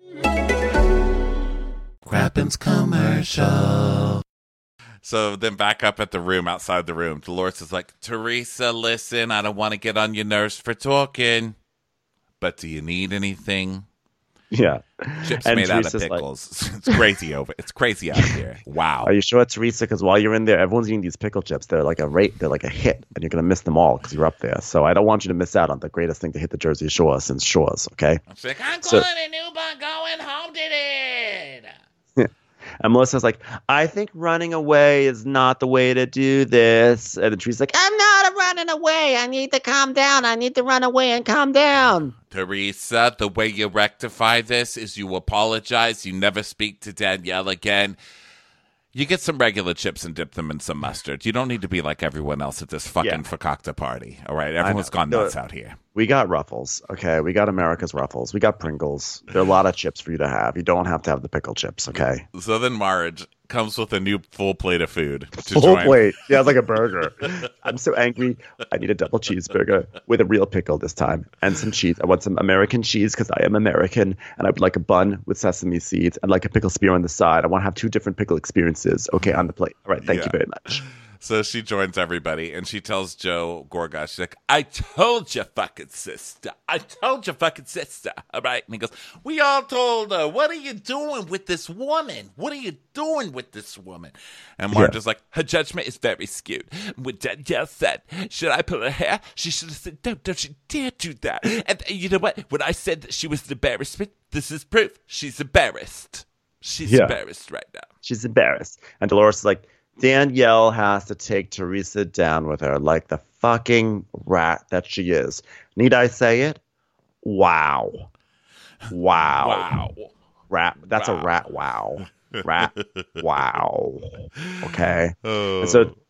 S5: Crappens commercial. So then back up at the room, outside the room, Dolores is like, Teresa, listen, I don't want to get on your nerves for talking, but do you need anything?
S6: Yeah.
S5: Chips
S6: and
S5: made
S6: Teresa's
S5: out of pickles. Like... It's crazy out here. Wow.
S6: Are you sure, Teresa? Because while you're in there, everyone's eating these pickle chips. They're like a hit, and you're going to miss them all because you're up there. So I don't want you to miss out on the greatest thing to hit the Jersey Shore since Shores, okay?
S7: I'm calling an Uber, going home to it.
S6: And Melissa's like, I think running away is not the way to do this. And then Teresa's like, I'm not running away. I need to calm down. I need to run away and calm down.
S5: Teresa, the way you rectify this is you apologize. You never speak to Danielle again. You get some regular chips and dip them in some mustard. You don't need to be like everyone else at this fucking fakakta party. All right? Everyone's gone nuts out here.
S6: We got Ruffles, okay? We got America's Ruffles. We got Pringles. There are a lot of chips for you to have. You don't have to have the pickle chips, okay?
S5: So then Marge comes with a new full plate of food.
S6: Full plate. Yeah, it's like a burger. I'm so angry. I need a double cheeseburger with a real pickle this time and some cheese. I want some American cheese because I am American, and I would like a bun with sesame seeds and like a pickle spear on the side. I want to have two different pickle experiences, okay, on the plate. All right, thank you very much.
S5: So she joins everybody, and she tells Joe Gorga, she's like, I told you fucking sister. I told you fucking sister. All right? And he goes, we all told her. What are you doing with this woman? What are you doing with this woman? And Marge's like, her judgment is very skewed. When Danielle said, should I pull her hair? She should have said, no, don't you dare do that. And you know what? When I said that she was an embarrassment, this is proof. She's embarrassed. She's embarrassed right now.
S6: She's embarrassed. And Dolores is like, Danielle has to take Teresa down with her like the fucking rat that she is. Need I say it? Wow. Rat. That's a rat. Wow. Rat. Wow. Okay. And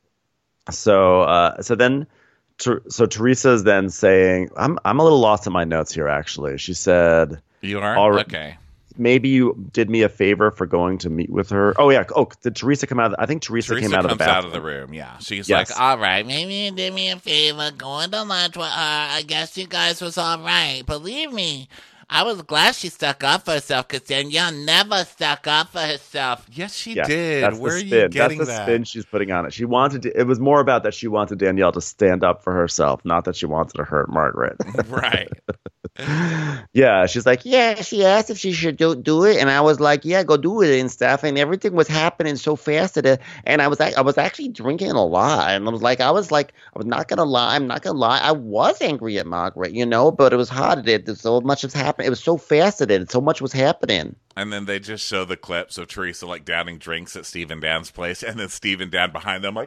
S6: so then Teresa is then saying, I'm a little lost in my notes here. Actually, she said,
S5: "You are okay.
S6: Maybe you did me a favor for going to meet with her." Oh yeah. Oh, did Teresa come out? I think Teresa came out of the bathroom.
S5: Out of the room. Yeah. She's like, "All right,
S7: maybe you did me a favor going to lunch with her. I guess you guys was all right. Believe me, I was glad she stuck up for herself because Danielle never stuck up for herself."
S5: Yes, she did. Where are you getting
S6: That's the spin she's putting on it. She wanted it was more about that she wanted Danielle to stand up for herself, not that she wanted to hurt Margaret.
S5: Right.
S6: Yeah, she's like,
S8: yeah, she asked if she should do it, and I was like, yeah, go do it and stuff, and everything was happening so fast and I was actually drinking a lot, and I was not gonna lie, I was angry at Margaret, but it was hard. So much was happening. It was so faceted. So much was happening.
S5: And then they just show the clips of Teresa like downing drinks at Steve and Dan's place, and then Steve and Dan behind them like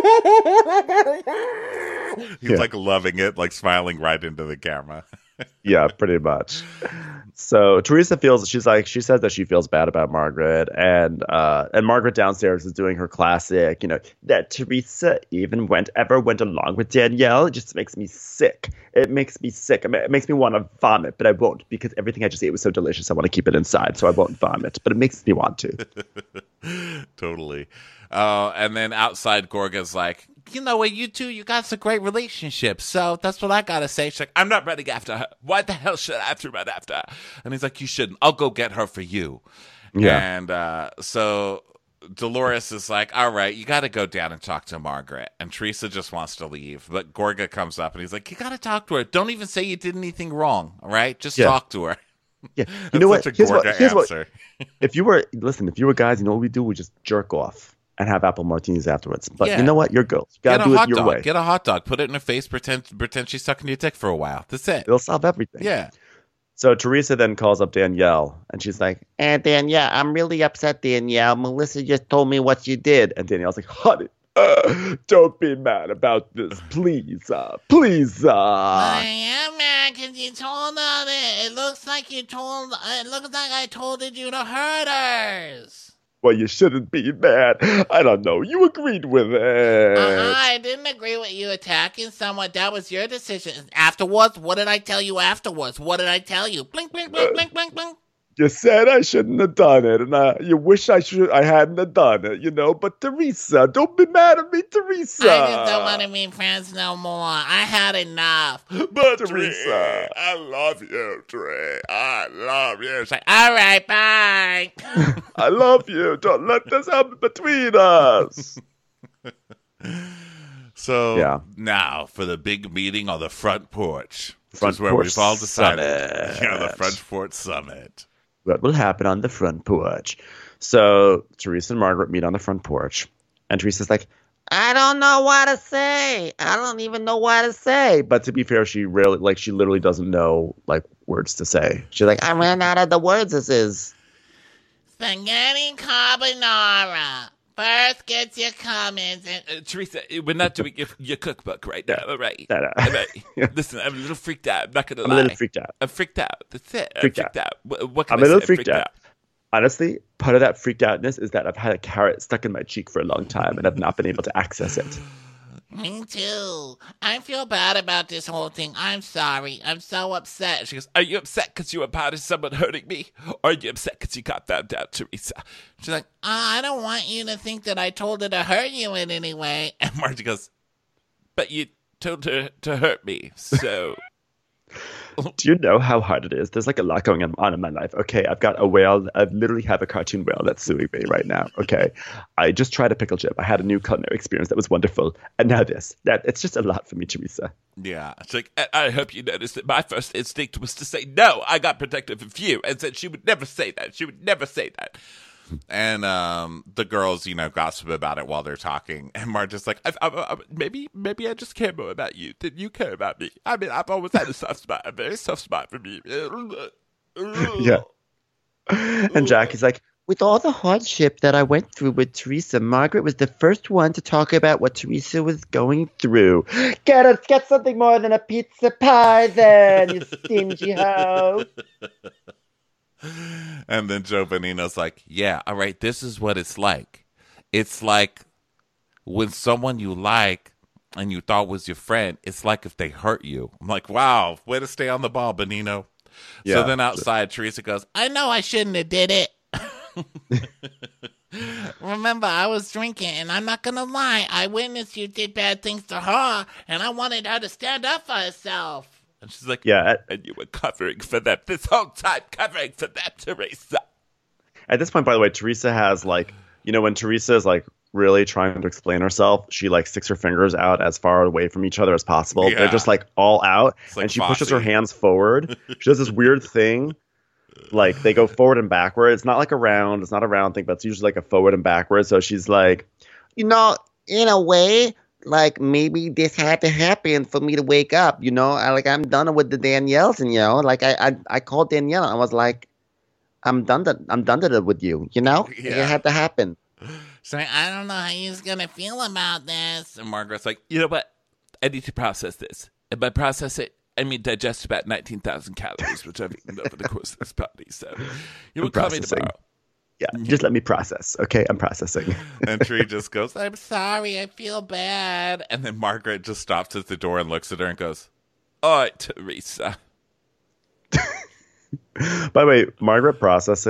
S5: he's like loving it, like smiling right into the camera.
S6: Yeah, pretty much. So Teresa she says that she feels bad about Margaret, and Margaret downstairs is doing her classic, that Teresa even went along with Danielle. It just makes me sick. It makes me sick. It makes me want to vomit, but I won't because everything I just ate was so delicious. I want to keep it inside, so I won't vomit, but it makes me want to.
S5: Totally. And then outside, Gorga's like, you know what, you two, you got a great relationship, so that's what I gotta say. She's like, I'm not running after her. Why the hell should I have to run after her? And he's like, you shouldn't. I'll go get her for you. Yeah. And so Dolores is like, all right, you gotta go down and talk to Margaret. And Teresa just wants to leave, but Gorga comes up and he's like, you gotta talk to her. Don't even say you did anything wrong, all right? Just talk to her.
S6: Yeah, you know what?
S5: Here's answer.
S6: If you were guys, you know what we do? We just jerk off and have apple martinis afterwards. But you know what? You're girls. You gotta do it your way.
S5: Get a hot dog. Put it in her face. Pretend she's sucking your dick for a while. That's it.
S6: It'll solve everything.
S5: Yeah.
S6: So Teresa then calls up Danielle, and she's like,
S8: Danielle, I'm really upset, Danielle. Melissa just told me what you did.
S6: And Danielle's like, honey, don't be mad about this, please. Please.
S7: I am mad because you told her that. It looks like I told you to hurt hers.
S6: Well, you shouldn't be mad. I don't know. You agreed with it.
S7: I didn't agree with you attacking someone. That was your decision. Afterwards, what did I tell you afterwards? What did I tell you? Blink, blink, blink, blink, blink, blink.
S6: You said I shouldn't have done it, and you wish I hadn't have done it, But Teresa, don't be mad at me, Teresa.
S7: I just don't want to be friends no more. I had enough.
S5: But Teresa, I love you, Trey. I love you.
S7: It's like, all right, bye.
S6: I love you. Don't let this happen between us.
S5: So now for the big meeting on the front porch. This is where we've all decided. The front porch summit.
S6: What will happen on the front porch? So Teresa and Margaret meet on the front porch, and Teresa's like,
S8: I don't know what to say. I don't even know what to say.
S6: But to be fair, she literally doesn't know words to say. She's like,
S8: I ran out of the words. This is
S7: spaghetti carbonara. First, get your comments.
S5: And Teresa, we're not doing your cookbook right now, all right? All right. Listen, I'm a little freaked out. I'm not going to lie.
S6: I'm a little freaked out.
S5: I'm freaked out. That's it. I'm freaked out. What can
S6: I'm a little freaked out. Honestly, part of that freaked outness is that I've had a carrot stuck in my cheek for a long time, and I've not been able to access it.
S7: Me too. I feel bad about this whole thing. I'm sorry. I'm so upset.
S5: She goes, are you upset because you were part of someone hurting me? Or are you upset because you got found out, Teresa?
S7: She's like, I don't want you to think that I told her to hurt you in any way.
S5: And Margie goes, but you told her to hurt me, so...
S6: Do you know how hard it is? There's like a lot going on in my life. Okay, I've got a whale. I literally have a cartoon whale that's suing me right now. Okay, I just tried a pickle chip. I had a new culinary experience that was wonderful. And now this. It's just a lot for me, Teresa.
S5: Yeah. It's like, I hope you noticed that my first instinct was to say, no, I got protective of you. And said she would never say that. She would never say that. And the girls, gossip about it while they're talking. And Marge's like, maybe I just care more about you than you care about me. I mean, I've always had a very soft spot for me.
S6: Yeah. And Jackie's like,
S8: with all the hardship that I went through with Teresa, Margaret was the first one to talk about what Teresa was going through. Get something more than a pizza pie then, you stingy hoe.
S5: And then Joe Benino's like, yeah, all right, this is what it's like. It's like when someone you like and you thought was your friend, it's like if they hurt you. I'm like, wow, way to stay on the ball, Benino.
S6: Yeah.
S5: So then outside, Teresa goes,
S7: I know I shouldn't have did it. Remember, I was drinking, and I'm not going to lie. I witnessed you did bad things to her, and I wanted her to stand up for herself.
S5: and she's like,
S6: yeah.
S5: And you were covering for them this whole time, covering for them, Teresa.
S6: At this point, by the way, Teresa has like, when Teresa is like really trying to explain herself, she like sticks her fingers out as far away from each other as possible.
S5: Yeah.
S6: They're just like all out,
S5: like
S6: and she
S5: Fosse.
S6: pushes her hands forward. She does this weird thing. Like they go forward and backward. It's not like it's not a round thing, but it's usually like a forward and backward. So she's like,
S8: in a way, like maybe this had to happen for me to wake up. I'm done with the Danielles, and like I called Danielle. I was like, I'm done with you.
S5: Yeah.
S8: It had to happen.
S7: So I don't know how he's gonna feel about this.
S5: And Margaret's like, you know what? I need to process this. And by process it, I mean digest about 19,000 calories, which I've eaten over the course of this party. So you will call me tomorrow.
S6: Yeah, just let me process. Okay, I'm processing.
S5: And Tree just goes, I'm sorry, I feel bad. And then Margaret just stops at the door and looks at her and goes, all right, Teresa.
S6: By the way, Margaret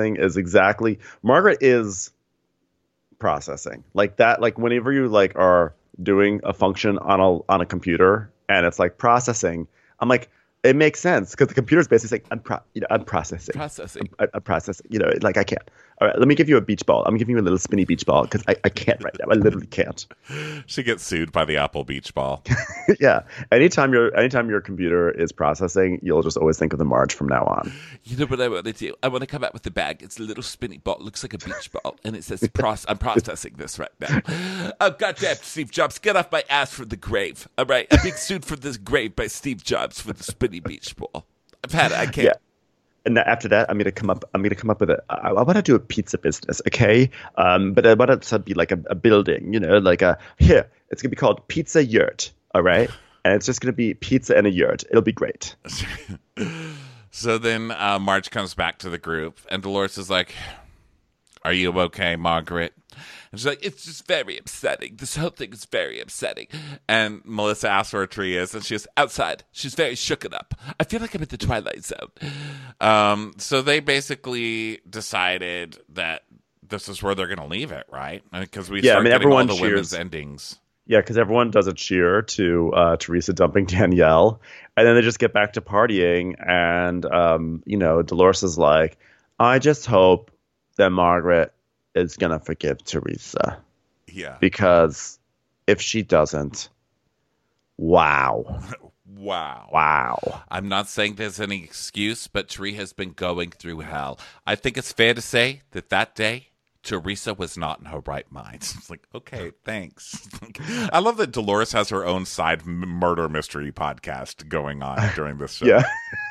S6: is processing. Like that, like whenever you like are doing a function on a computer and it's like processing, I'm like, it makes sense because the computer's basically saying, I'm processing. I'm processing. Like I can't. All right, let me give you a beach ball. I'm giving you a little spinny beach ball because I can't right now. I literally can't.
S5: She gets sued by the Apple Beach Ball.
S6: Yeah. Anytime your computer is processing, you'll just always think of the Marge from now on.
S5: You know what I want to do? I want to come out with the bag. It's a little spinny ball. It looks like a beach ball. And it says, I'm processing this right now. Oh, goddamn, Steve Jobs, get off my ass from the grave. All right? I'm being sued from this grave by Steve Jobs for the spinny beach ball. I've had it. I can't.
S6: Yeah. And after that, I'm gonna come up with I want to do a pizza business, okay? But I want it to be like a building, it's gonna be called Pizza Yurt, all right? And it's just gonna be pizza and a yurt. It'll be great.
S5: So then Marge comes back to the group, and Dolores is like, are you okay, Margaret? And she's like, it's just very upsetting. This whole thing is very upsetting. And Melissa asks where Tree is, and she's outside. She's very shooken up. I feel like I'm at the Twilight Zone. So they basically decided that this is where they're going to leave it, right? Because everyone all the women's endings.
S6: Yeah, because everyone does a cheer to Teresa dumping Danielle, and then they just get back to partying. And Dolores is like, I just hope that Margaret is gonna forgive Teresa.
S5: Yeah.
S6: Because if she doesn't, wow.
S5: Wow. I'm not saying there's any excuse, but Teresa has been going through hell. I think it's fair to say that day, Teresa was not in her right mind. It's like, okay, thanks. I love that Dolores has her own side murder mystery podcast going on during this show.
S6: Yeah.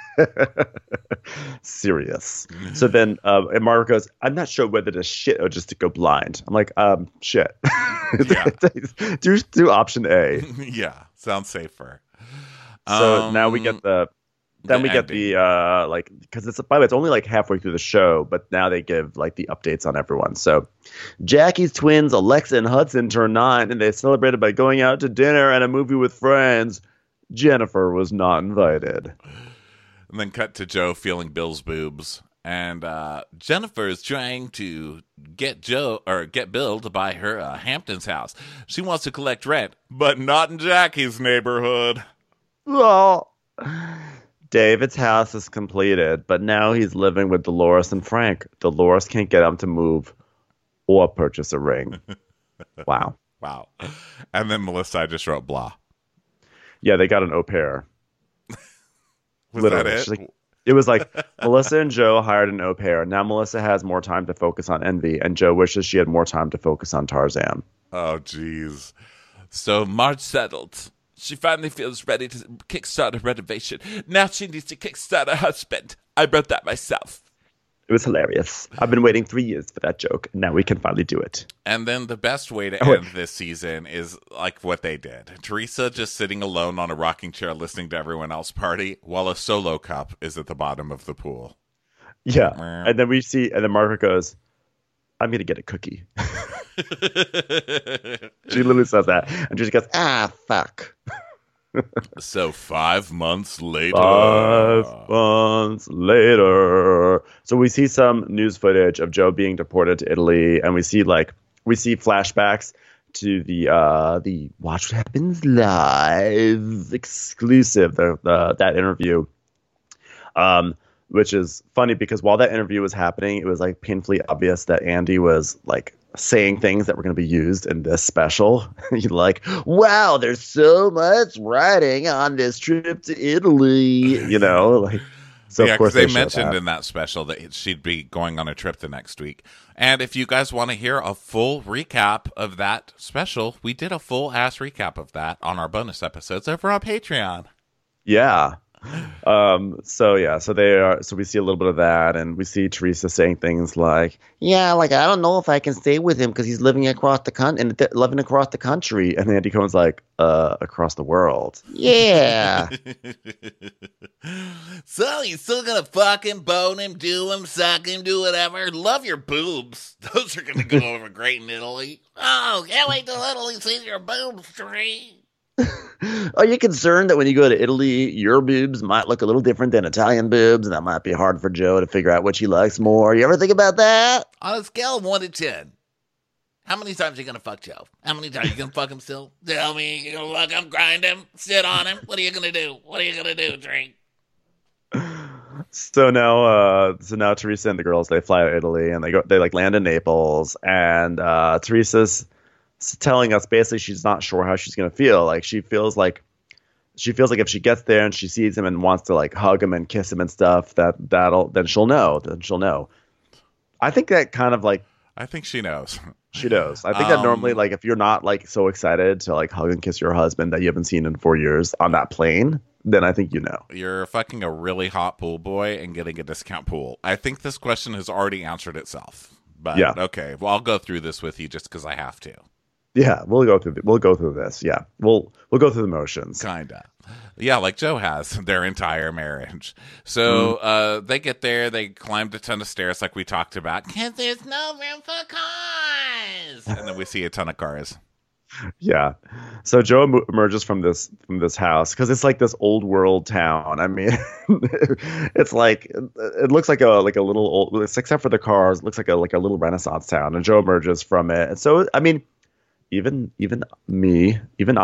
S6: Serious. So then and Margaret goes, I'm not sure whether to shit or just to go blind. I'm like, shit.
S5: Yeah.
S6: do option A.
S5: Yeah, sounds safer.
S6: So now we get because it's, by the way, it's only like halfway through the show, but now they give like the updates on everyone. So Jackie's twins, Alexa and Hudson, turned 9, and they celebrated by going out to dinner and a movie with friends. Jennifer was not invited.
S5: And then cut to Joe feeling Bill's boobs. And Jennifer is trying to get Bill to buy her Hampton's house. She wants to collect rent, but not in Jackie's neighborhood.
S6: Well, David's house is completed, but now he's living with Dolores and Frank. Dolores can't get him to move or purchase a ring. Wow.
S5: Wow. And then Melissa, I just wrote blah.
S6: Yeah, they got an au pair.
S5: Was
S6: Literally.
S5: that it?
S6: Like, it was like Melissa and Joe hired an au pair. Now Melissa has more time to focus on Envy, and Joe wishes she had more time to focus on Tarzan.
S5: Oh, jeez. So Marge settled. She finally feels ready to kickstart a renovation. Now she needs to kickstart her husband. I wrote that myself.
S6: It was hilarious. I've been waiting 3 years for that joke, and now we can finally do it.
S5: And then the best way to end this season is like what they did. Teresa just sitting alone on a rocking chair listening to everyone else party while a solo cup is at the bottom of the pool.
S6: Yeah. And then and then Margaret goes, I'm going to get a cookie. She literally says that. And she goes, fuck.
S5: So 5 months later.
S6: 5 months later. So we see some news footage of Joe being deported to Italy, and we see flashbacks to the Watch What Happens Live exclusive, that interview. Which is funny because while that interview was happening, it was like painfully obvious that Andy was like saying things that were going to be used in this special. You're like, wow, there's so much writing on this trip to Italy, like. So
S5: yeah,
S6: of course
S5: they mentioned in that special that she'd be going on a trip the next week. And if you guys want to hear a full recap of that special, we did a full ass recap of that on our bonus episodes over on Patreon.
S6: Yeah. So we see a little bit of that, and we see Teresa saying things like, yeah, like, I don't know if I can stay with him because he's living across the country. And Andy Cohen's like, across the world. Yeah.
S7: So you still gonna fucking bone him, do him, suck him, do whatever? Love your boobs. Those are gonna go over great in Italy. Oh, can't wait till Italy sees your boobs, Tree.
S6: Are you concerned that when you go to Italy, your boobs might look a little different than Italian boobs, and that might be hard for Joe to figure out what she likes more? You ever think about that?
S7: On a scale of 1 to 10, how many times are you gonna fuck Joe? How many times are you gonna fuck him still? Tell me, you gonna fuck him, grind him, sit on him? What are you gonna do? What are you gonna do, Drink?
S6: So now Teresa and the girls, they fly to Italy, and they land in Naples, and Teresa's telling us basically she's not sure how she's going to feel. Like she feels like if she gets there and she sees him and wants to like hug him and kiss him and stuff, then she'll know. I think that kind of like,
S5: I think she knows.
S6: She knows. I think that normally, like, if you're not like so excited to like hug and kiss your husband that you haven't seen in 4 years on that plane, then I think
S5: you're fucking a really hot pool boy and getting a discount pool. I think this question has already answered itself. But yeah. Okay, well, I'll go through this with you just because I have to.
S6: Yeah, we'll go through this. Yeah, we'll go through the motions.
S5: Kinda. Yeah, like Joe has their entire marriage. So they get there, they climbed a ton of stairs like we talked about.
S7: Because there's no room for cars.
S5: And then we see a ton of cars.
S6: Yeah. So Joe emerges from this house because it's like this old world town. I mean, it's like it looks like a little old, except for the cars, it looks like a little Renaissance town. And Joe emerges from it. And so I mean, even me,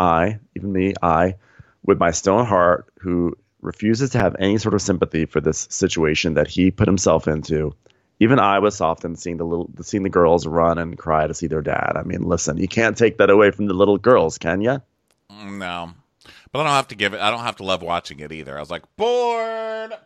S6: I, with my stone heart, who refuses to have any sort of sympathy for this situation that he put himself into. Even I was softened seeing the girls run and cry to see their dad. I mean, listen, you can't take that away from the little girls, can you?
S5: No, but I don't have to love watching it either. I was like, bored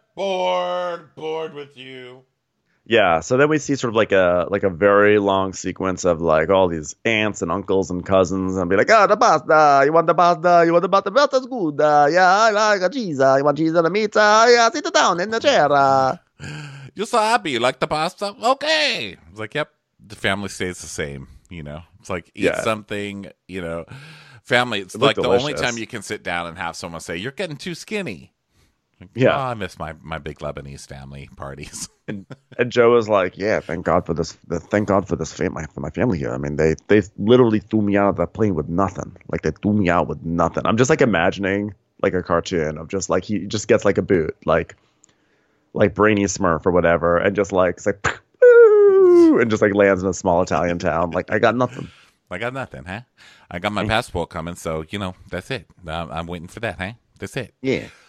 S5: with you.
S6: Yeah. So then we see sort of like a very long sequence of like all these aunts and uncles and cousins, and be like, the pasta. You want the pasta? You want the pasta? Pasta's good. Yeah, I like a cheese. You want cheese and a pizza? Yeah, sit down in the chair.
S5: You're so happy. You like the pasta? Okay. I was like, yep. The family stays the same. It's like eat something. Family. It's like delicious. The only time you can sit down and have someone say you're getting too skinny. Like, yeah, I miss my big Lebanese family parties.
S6: and Joe was like, yeah, thank God for this. Thank God for this for my family here. I mean, they literally threw me out of that plane with nothing. Like they threw me out with nothing. I'm just like imagining like a cartoon of just like he just gets like a boot, like Brainy Smurf or whatever, and just like it's like and just like lands in a small Italian town. Like I got nothing.
S5: I got nothing, huh? I got my passport coming, so that's it. I'm waiting for that, huh? That's it.
S6: Yeah.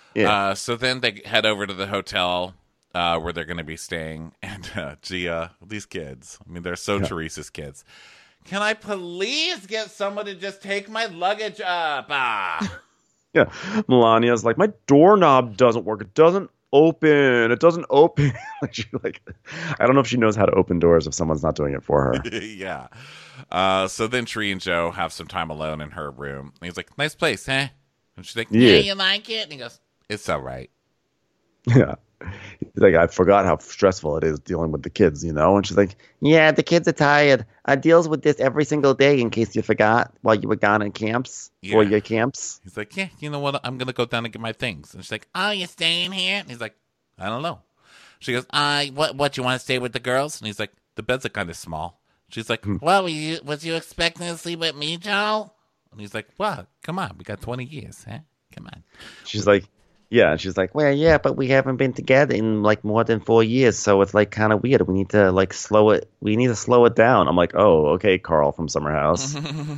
S6: Yeah.
S5: So then they head over to the hotel where they're going to be staying. And Gia, these kids, I mean, they're so Teresa's kids. Can I please get someone to just take my luggage up?
S6: Yeah. Melania's like, my doorknob doesn't work. It doesn't open. It doesn't open. I don't know if she knows how to open doors if someone's not doing it for her.
S5: Yeah. So then Tree and Joe have some time alone in her room. And he's like, nice place, huh? And she's like,
S7: Yeah, you like it? And he goes,
S5: it's all right.
S6: Yeah. He's like, I forgot how stressful it is dealing with the kids, you know? And she's like,
S8: Yeah, the kids are tired. I deals with this every single day in case you forgot while you were gone in camps or your camps.
S5: He's like, yeah, you know what? I'm going to go down and get my things. And she's like,
S7: oh, you're staying here?
S5: And he's like, I don't know. She goes, what, you want to stay with the girls? And he's like, the beds are kind of small. She's like,
S7: well, was you expecting to sleep with me, Joe?
S5: And he's like, well, come on. We got 20 years, huh? Come on.
S6: She's like, yeah. And she's like,
S8: Well, yeah, but we haven't been together in like more than 4 years, so it's like kind of weird. We need to like slow it. We need to slow it down.
S6: I'm like, oh, okay, Carl from Summer House.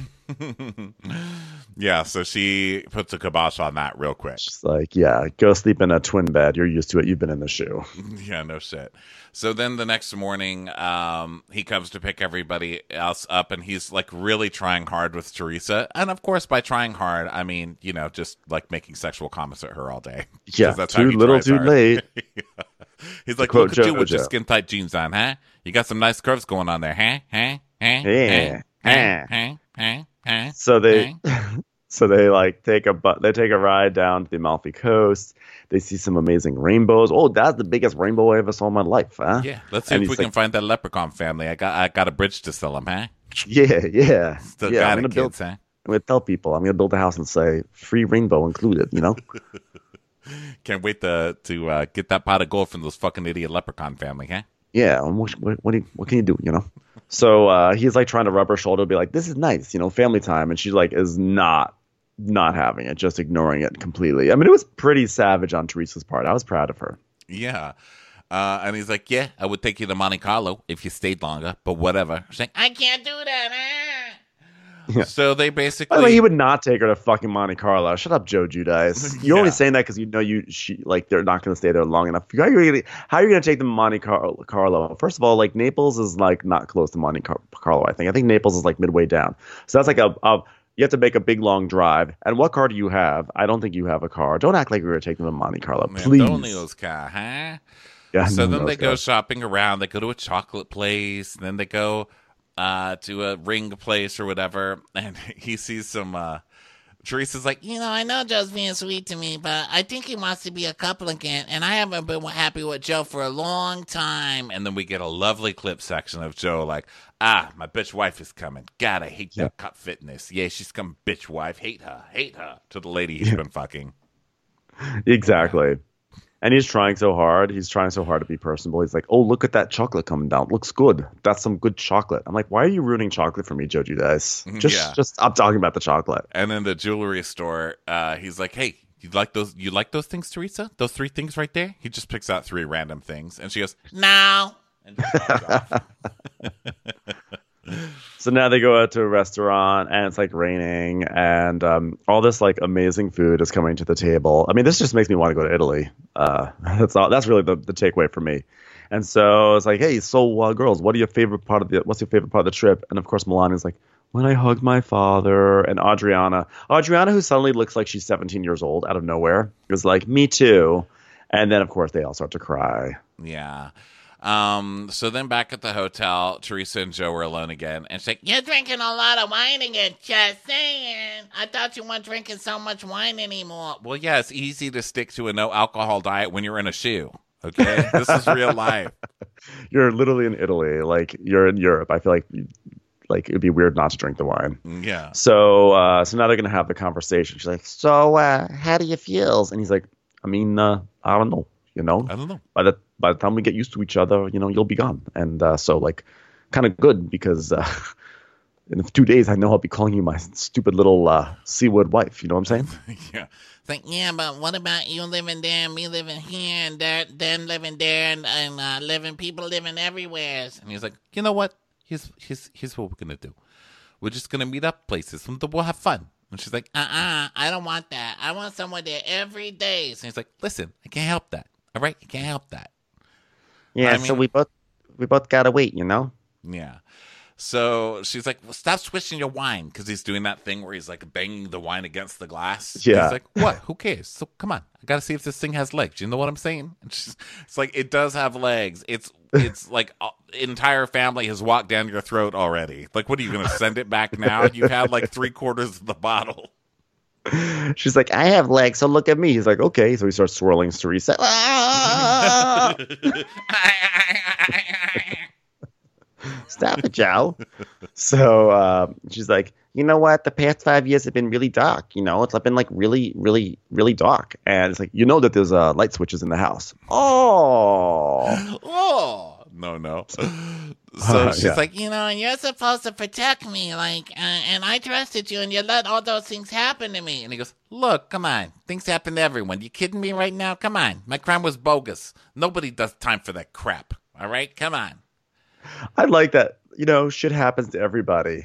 S5: Yeah, so she puts a kibosh on that real quick.
S6: She's like, yeah, go sleep in a twin bed. You're used to it. You've been in the shoe.
S5: Yeah, no shit. So then the next morning, he comes to pick everybody else up, and he's like really trying hard with Teresa. And of course, by trying hard, I mean, you know, just like making sexual comments at her all day.
S6: Yeah,
S5: that's
S6: too little, too late.
S5: Yeah. He's like, look at you with your skin tight jeans on, huh? You got some nice curves going on there, huh?
S6: So they like take a ride down to the Amalfi Coast. They see some amazing rainbows. Oh, that's the biggest rainbow I ever saw in my life, huh?
S5: Yeah, let's see if we can find that leprechaun family. I got a bridge to sell them, huh?
S6: Yeah.
S5: Still got it, kids, huh?
S6: I'm gonna tell people I'm gonna build a house and say free rainbow included. You know.
S5: Can't wait to get that pot of gold from those fucking idiot leprechaun family, huh?
S6: Yeah. What can you do? You know. So he's like trying to rub her shoulder, be like, "This is nice, you know, family time," and she like is not having it, just ignoring it completely. I mean, it was pretty savage on Teresa's part. I was proud of her.
S5: Yeah. And he's like, yeah, I would take you to Monte Carlo if you stayed longer, but whatever. She's like,
S7: I can't do that.
S6: Yeah.
S5: So they basically...
S6: By the way, he would not take her to fucking Monte Carlo. Shut up, Joe Giudice. You're only saying that because you know they're not going to stay there long enough. How are you going to take them to Monte Carlo? First of all, like Naples is like not close to Monte Carlo. I think Naples is like midway down. So that's like you have to make a big long drive. And what car do you have? I don't think you have a car. Don't act like you're going to take them to Monte Carlo, please.
S5: Antonio's car, huh?
S6: Yeah.
S5: So then they go shopping around. They go to a chocolate place, and then they go to a ring place or whatever, and he sees some Teresa's like,
S7: I know Joe's being sweet to me, but I think he wants to be a couple again, and I haven't been happy with Joe for a long time.
S5: And then we get a lovely clip section of Joe like, my bitch wife is coming. God, I hate that cut fitness. Yeah, she's come, bitch wife. Hate her. To the lady he's been fucking.
S6: Exactly. And he's trying so hard. He's trying so hard to be personable. He's like, oh, look at that chocolate coming down. Looks good. That's some good chocolate. I'm like, why are you ruining chocolate for me, Joe Giudice? Just stop talking about the chocolate.
S5: And in the jewelry store, he's like, hey, you like those things, Teresa? Those 3 things right there? He just picks out 3 random things. And she goes,
S7: no.
S5: And just walks off.
S6: So now they go out to a restaurant and it's like raining and all this like amazing food is coming to the table. I mean, this just makes me want to go to Italy. That's really the takeaway for me. And so it's like, hey, so girls, what's your favorite part of the trip? And of course, Melania's like, when I hugged my father. And Adriana, who suddenly looks like she's 17 years old out of nowhere, is like, me too. And then of course they all start to cry.
S5: Yeah. So then back at the hotel, Teresa and Joe were alone again, and she's like,
S7: you're drinking a lot of wine again, just saying. I thought you weren't drinking so much wine anymore.
S5: Well, yeah, it's easy to stick to a no alcohol diet when you're in a shoe. Okay, this is real life.
S6: You're literally in Italy, like you're in Europe. I feel like it'd be weird not to drink the wine.
S5: Yeah.
S6: So now they're gonna have the conversation. She's like,
S8: so how do you feel?
S6: And he's like, I mean, I don't know.
S5: I don't know.
S6: By the time we get used to each other, you'll be gone. And so like, kind of good because in 2 days I know I'll be calling you my stupid little Seawood wife. You know what I'm saying?
S5: Yeah.
S7: It's like, yeah, but what about you living there, me living here, and them living there, and people living everywhere?
S5: And he's like, you know what? Here's what we're gonna do. We're just gonna meet up places. We'll have fun. And she's like, I don't want that. I want someone there every day. So he's like, listen, I can't help that. All right? I can't help that.
S6: Yeah, so we both gotta wait, you know?
S5: Yeah. So she's like, well, stop swishing your wine, because he's doing that thing where he's like banging the wine against the glass.
S6: Yeah.
S5: He's like, what? Who cares? So come on. I got to see if this thing has legs. You know what I'm saying? And it's like, it does have legs. It's like entire family has walked down your throat already. Like, what are you going to send it back now? You've had like 3/4 of the bottle.
S6: She's like, I have legs, so look at me. He's like, okay. So he starts swirling Teresa. Stop it, Joe. So she's like, you know what? The past 5 years have been really dark. You know, it's been like really, really, really dark. And it's like, you know that there's light switches in the house.
S5: Oh, no. So she's like,
S7: you know, and you're supposed to protect me, like, and I trusted you, and you let all those things happen to me.
S5: and he goes, look, come on. Things happen to everyone. You kidding me right now? Come on. My crime was bogus. Nobody does time for that crap. All right? Come on.
S6: I like that. You know, shit happens to everybody.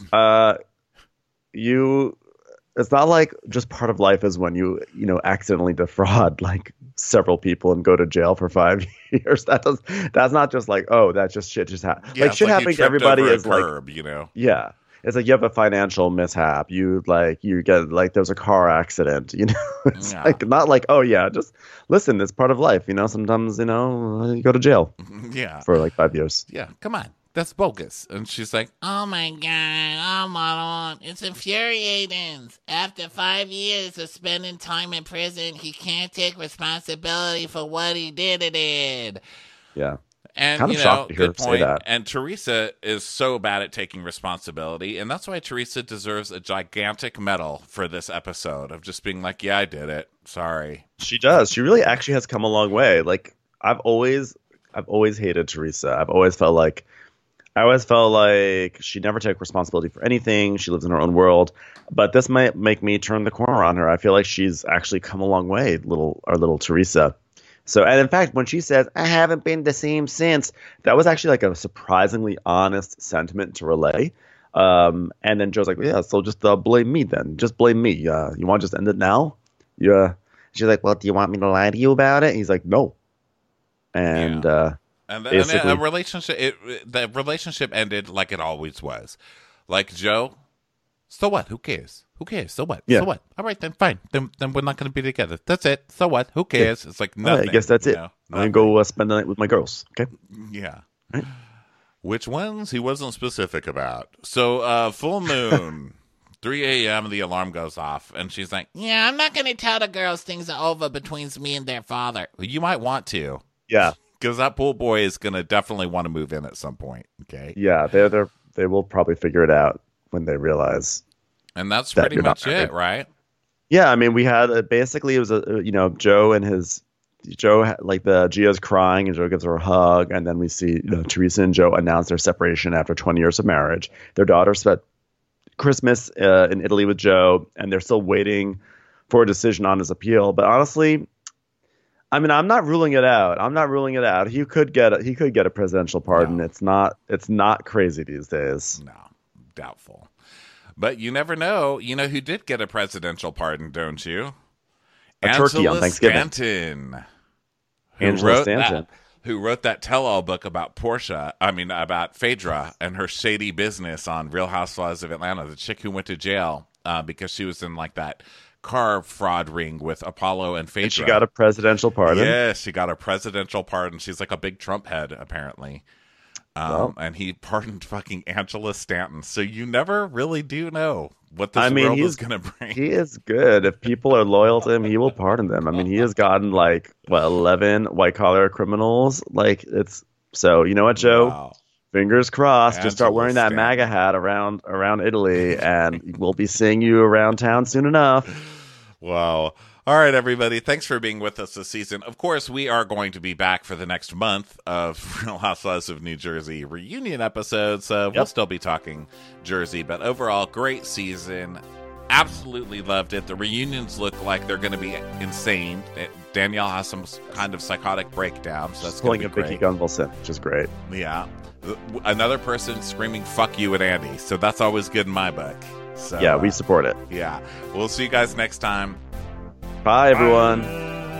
S6: It's not like just part of life is when you accidentally defraud like several people and go to jail for 5 years. That's not just like, oh, that's just shit just happened.
S5: Yeah,
S6: like shit happening to everybody is
S5: curb,
S6: like,
S5: you know.
S6: Yeah. It's like you have a financial mishap. You get like there's a car accident, you know. It's like not like, oh yeah, just listen, it's part of life, you know. Sometimes, you know, you go to jail.
S5: Yeah.
S6: For like 5 years.
S5: Yeah, come on. That's bogus. And she's like,
S7: oh my God, oh my Lord, it's infuriating. After 5 years of spending time in prison, he can't take responsibility for what he did.
S6: Yeah.
S5: And,
S6: kind of shocked to hear her say that.
S5: And Teresa is so bad at taking responsibility, and that's why Teresa deserves a gigantic medal for this episode of just being like, yeah, I did it. Sorry.
S6: She does. She really actually has come a long way. Like, I've always hated Teresa. I always felt like she never took responsibility for anything. She lives in her own world. But this might make me turn the corner on her. I feel like she's actually come a long way, our little Teresa. So, and in fact, when she says, I haven't been the same since, that was actually like a surprisingly honest sentiment to relay. And then Joe's like, yeah, so just blame me then. Just blame me. You want to just end it now? Yeah. She's like, well, do you want me to lie to you about it? He's like, no. And the
S5: relationship ended like it always was. Like, Joe, so what? Who cares? Who cares? So what?
S6: Yeah.
S5: So what? All right, then fine. Then we're not going to be together. That's it. So what? Who cares? Yeah. It's like nothing.
S6: I guess that's it. I'm going to go spend the night with my girls. Okay?
S5: Yeah. Right. Which ones he wasn't specific about. So full moon, 3 a.m., the alarm goes off, and she's like,
S7: yeah, I'm not going to tell the girls things are over between me and their father.
S5: You might want to.
S6: Yeah.
S5: Because that pool boy is going to definitely want to move in at some point. Okay.
S6: Yeah, they will probably figure it out when they realize.
S5: And that's pretty much it, right?
S6: Yeah, I mean, we had basically it was Joe like Gia's crying and Joe gives her a hug, and then we see Teresa and Joe announce their separation after 20 years of marriage. Their daughter spent Christmas in Italy with Joe, and they're still waiting for a decision on his appeal. But honestly, I mean, I'm not ruling it out. He could get a presidential pardon. No. It's not crazy these days.
S5: No, doubtful. But you never know. You know who did get a presidential pardon, don't you?
S6: Turkey on Thanksgiving.
S5: Angela Stanton. Who wrote that tell-all book about about Phaedra and her shady business on Real Housewives of Atlanta, the chick who went to jail because she was in like that car fraud ring with Apollo and Phaedra.
S6: And she got a presidential pardon.
S5: Yes, she got a presidential pardon. She's like a big Trump head, apparently. And he pardoned fucking Angela Stanton. So you never really do know what this world is going to bring.
S6: He is good. If people are loyal to him, he will pardon them. I mean, he has gotten 11 white-collar criminals. So you know what, Joe?
S5: Wow.
S6: Fingers crossed.
S5: Angela
S6: Just start wearing that
S5: Stanton.
S6: MAGA hat around Italy, and we'll be seeing you around town soon enough.
S5: Wow. All right, everybody. Thanks for being with us this season. Of course, we are going to be back for the next month of Real Housewives of New Jersey reunion episodes. So we'll still be talking Jersey, but overall, great season. Absolutely loved it. The reunions look like they're going to be insane. Danielle has some kind of psychotic breakdown, so that's going to be great.
S6: Vicky Gunvalson, which is great.
S5: Yeah. Another person screaming "fuck you" at Andy, so that's always good in my book. So,
S6: yeah, we support it.
S5: Yeah. We'll see you guys next time.
S6: Bye, everyone.
S5: Bye.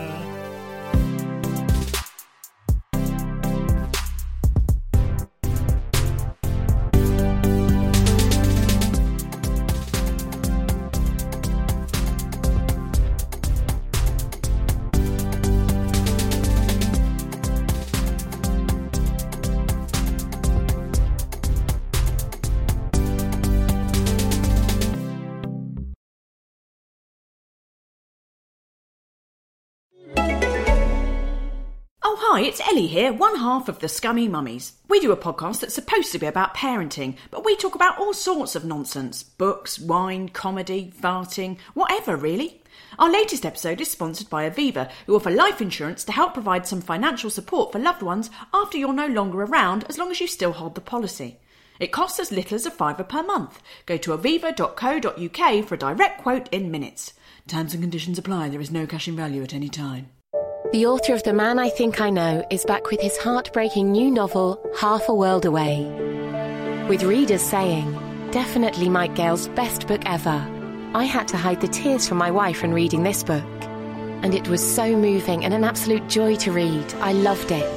S9: Oh, hi, it's Ellie here, one half of the Scummy Mummies. We do a podcast that's supposed to be about parenting, but we talk about all sorts of nonsense. Books, wine, comedy, farting, whatever, really. Our latest episode is sponsored by Aviva, who offer life insurance to help provide some financial support for loved ones after you're no longer around, as long as you still hold the policy. It costs as little as $5 per month. Go to aviva.co.uk for a direct quote in minutes. Terms and conditions apply. There is no cash in value at any time.
S1: The author of The Man I Think I Know is back with his heartbreaking new novel, Half a World Away. With readers saying, definitely Mike Gale's best book ever. I had to hide the tears from my wife when reading this book. And it was so moving and an absolute joy to read. I loved it.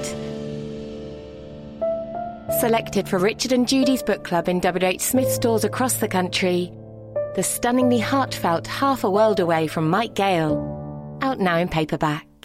S1: Selected for Richard and Judy's book club in WH Smith stores across the country, the stunningly heartfelt Half a World Away from Mike Gale. Out now in paperback.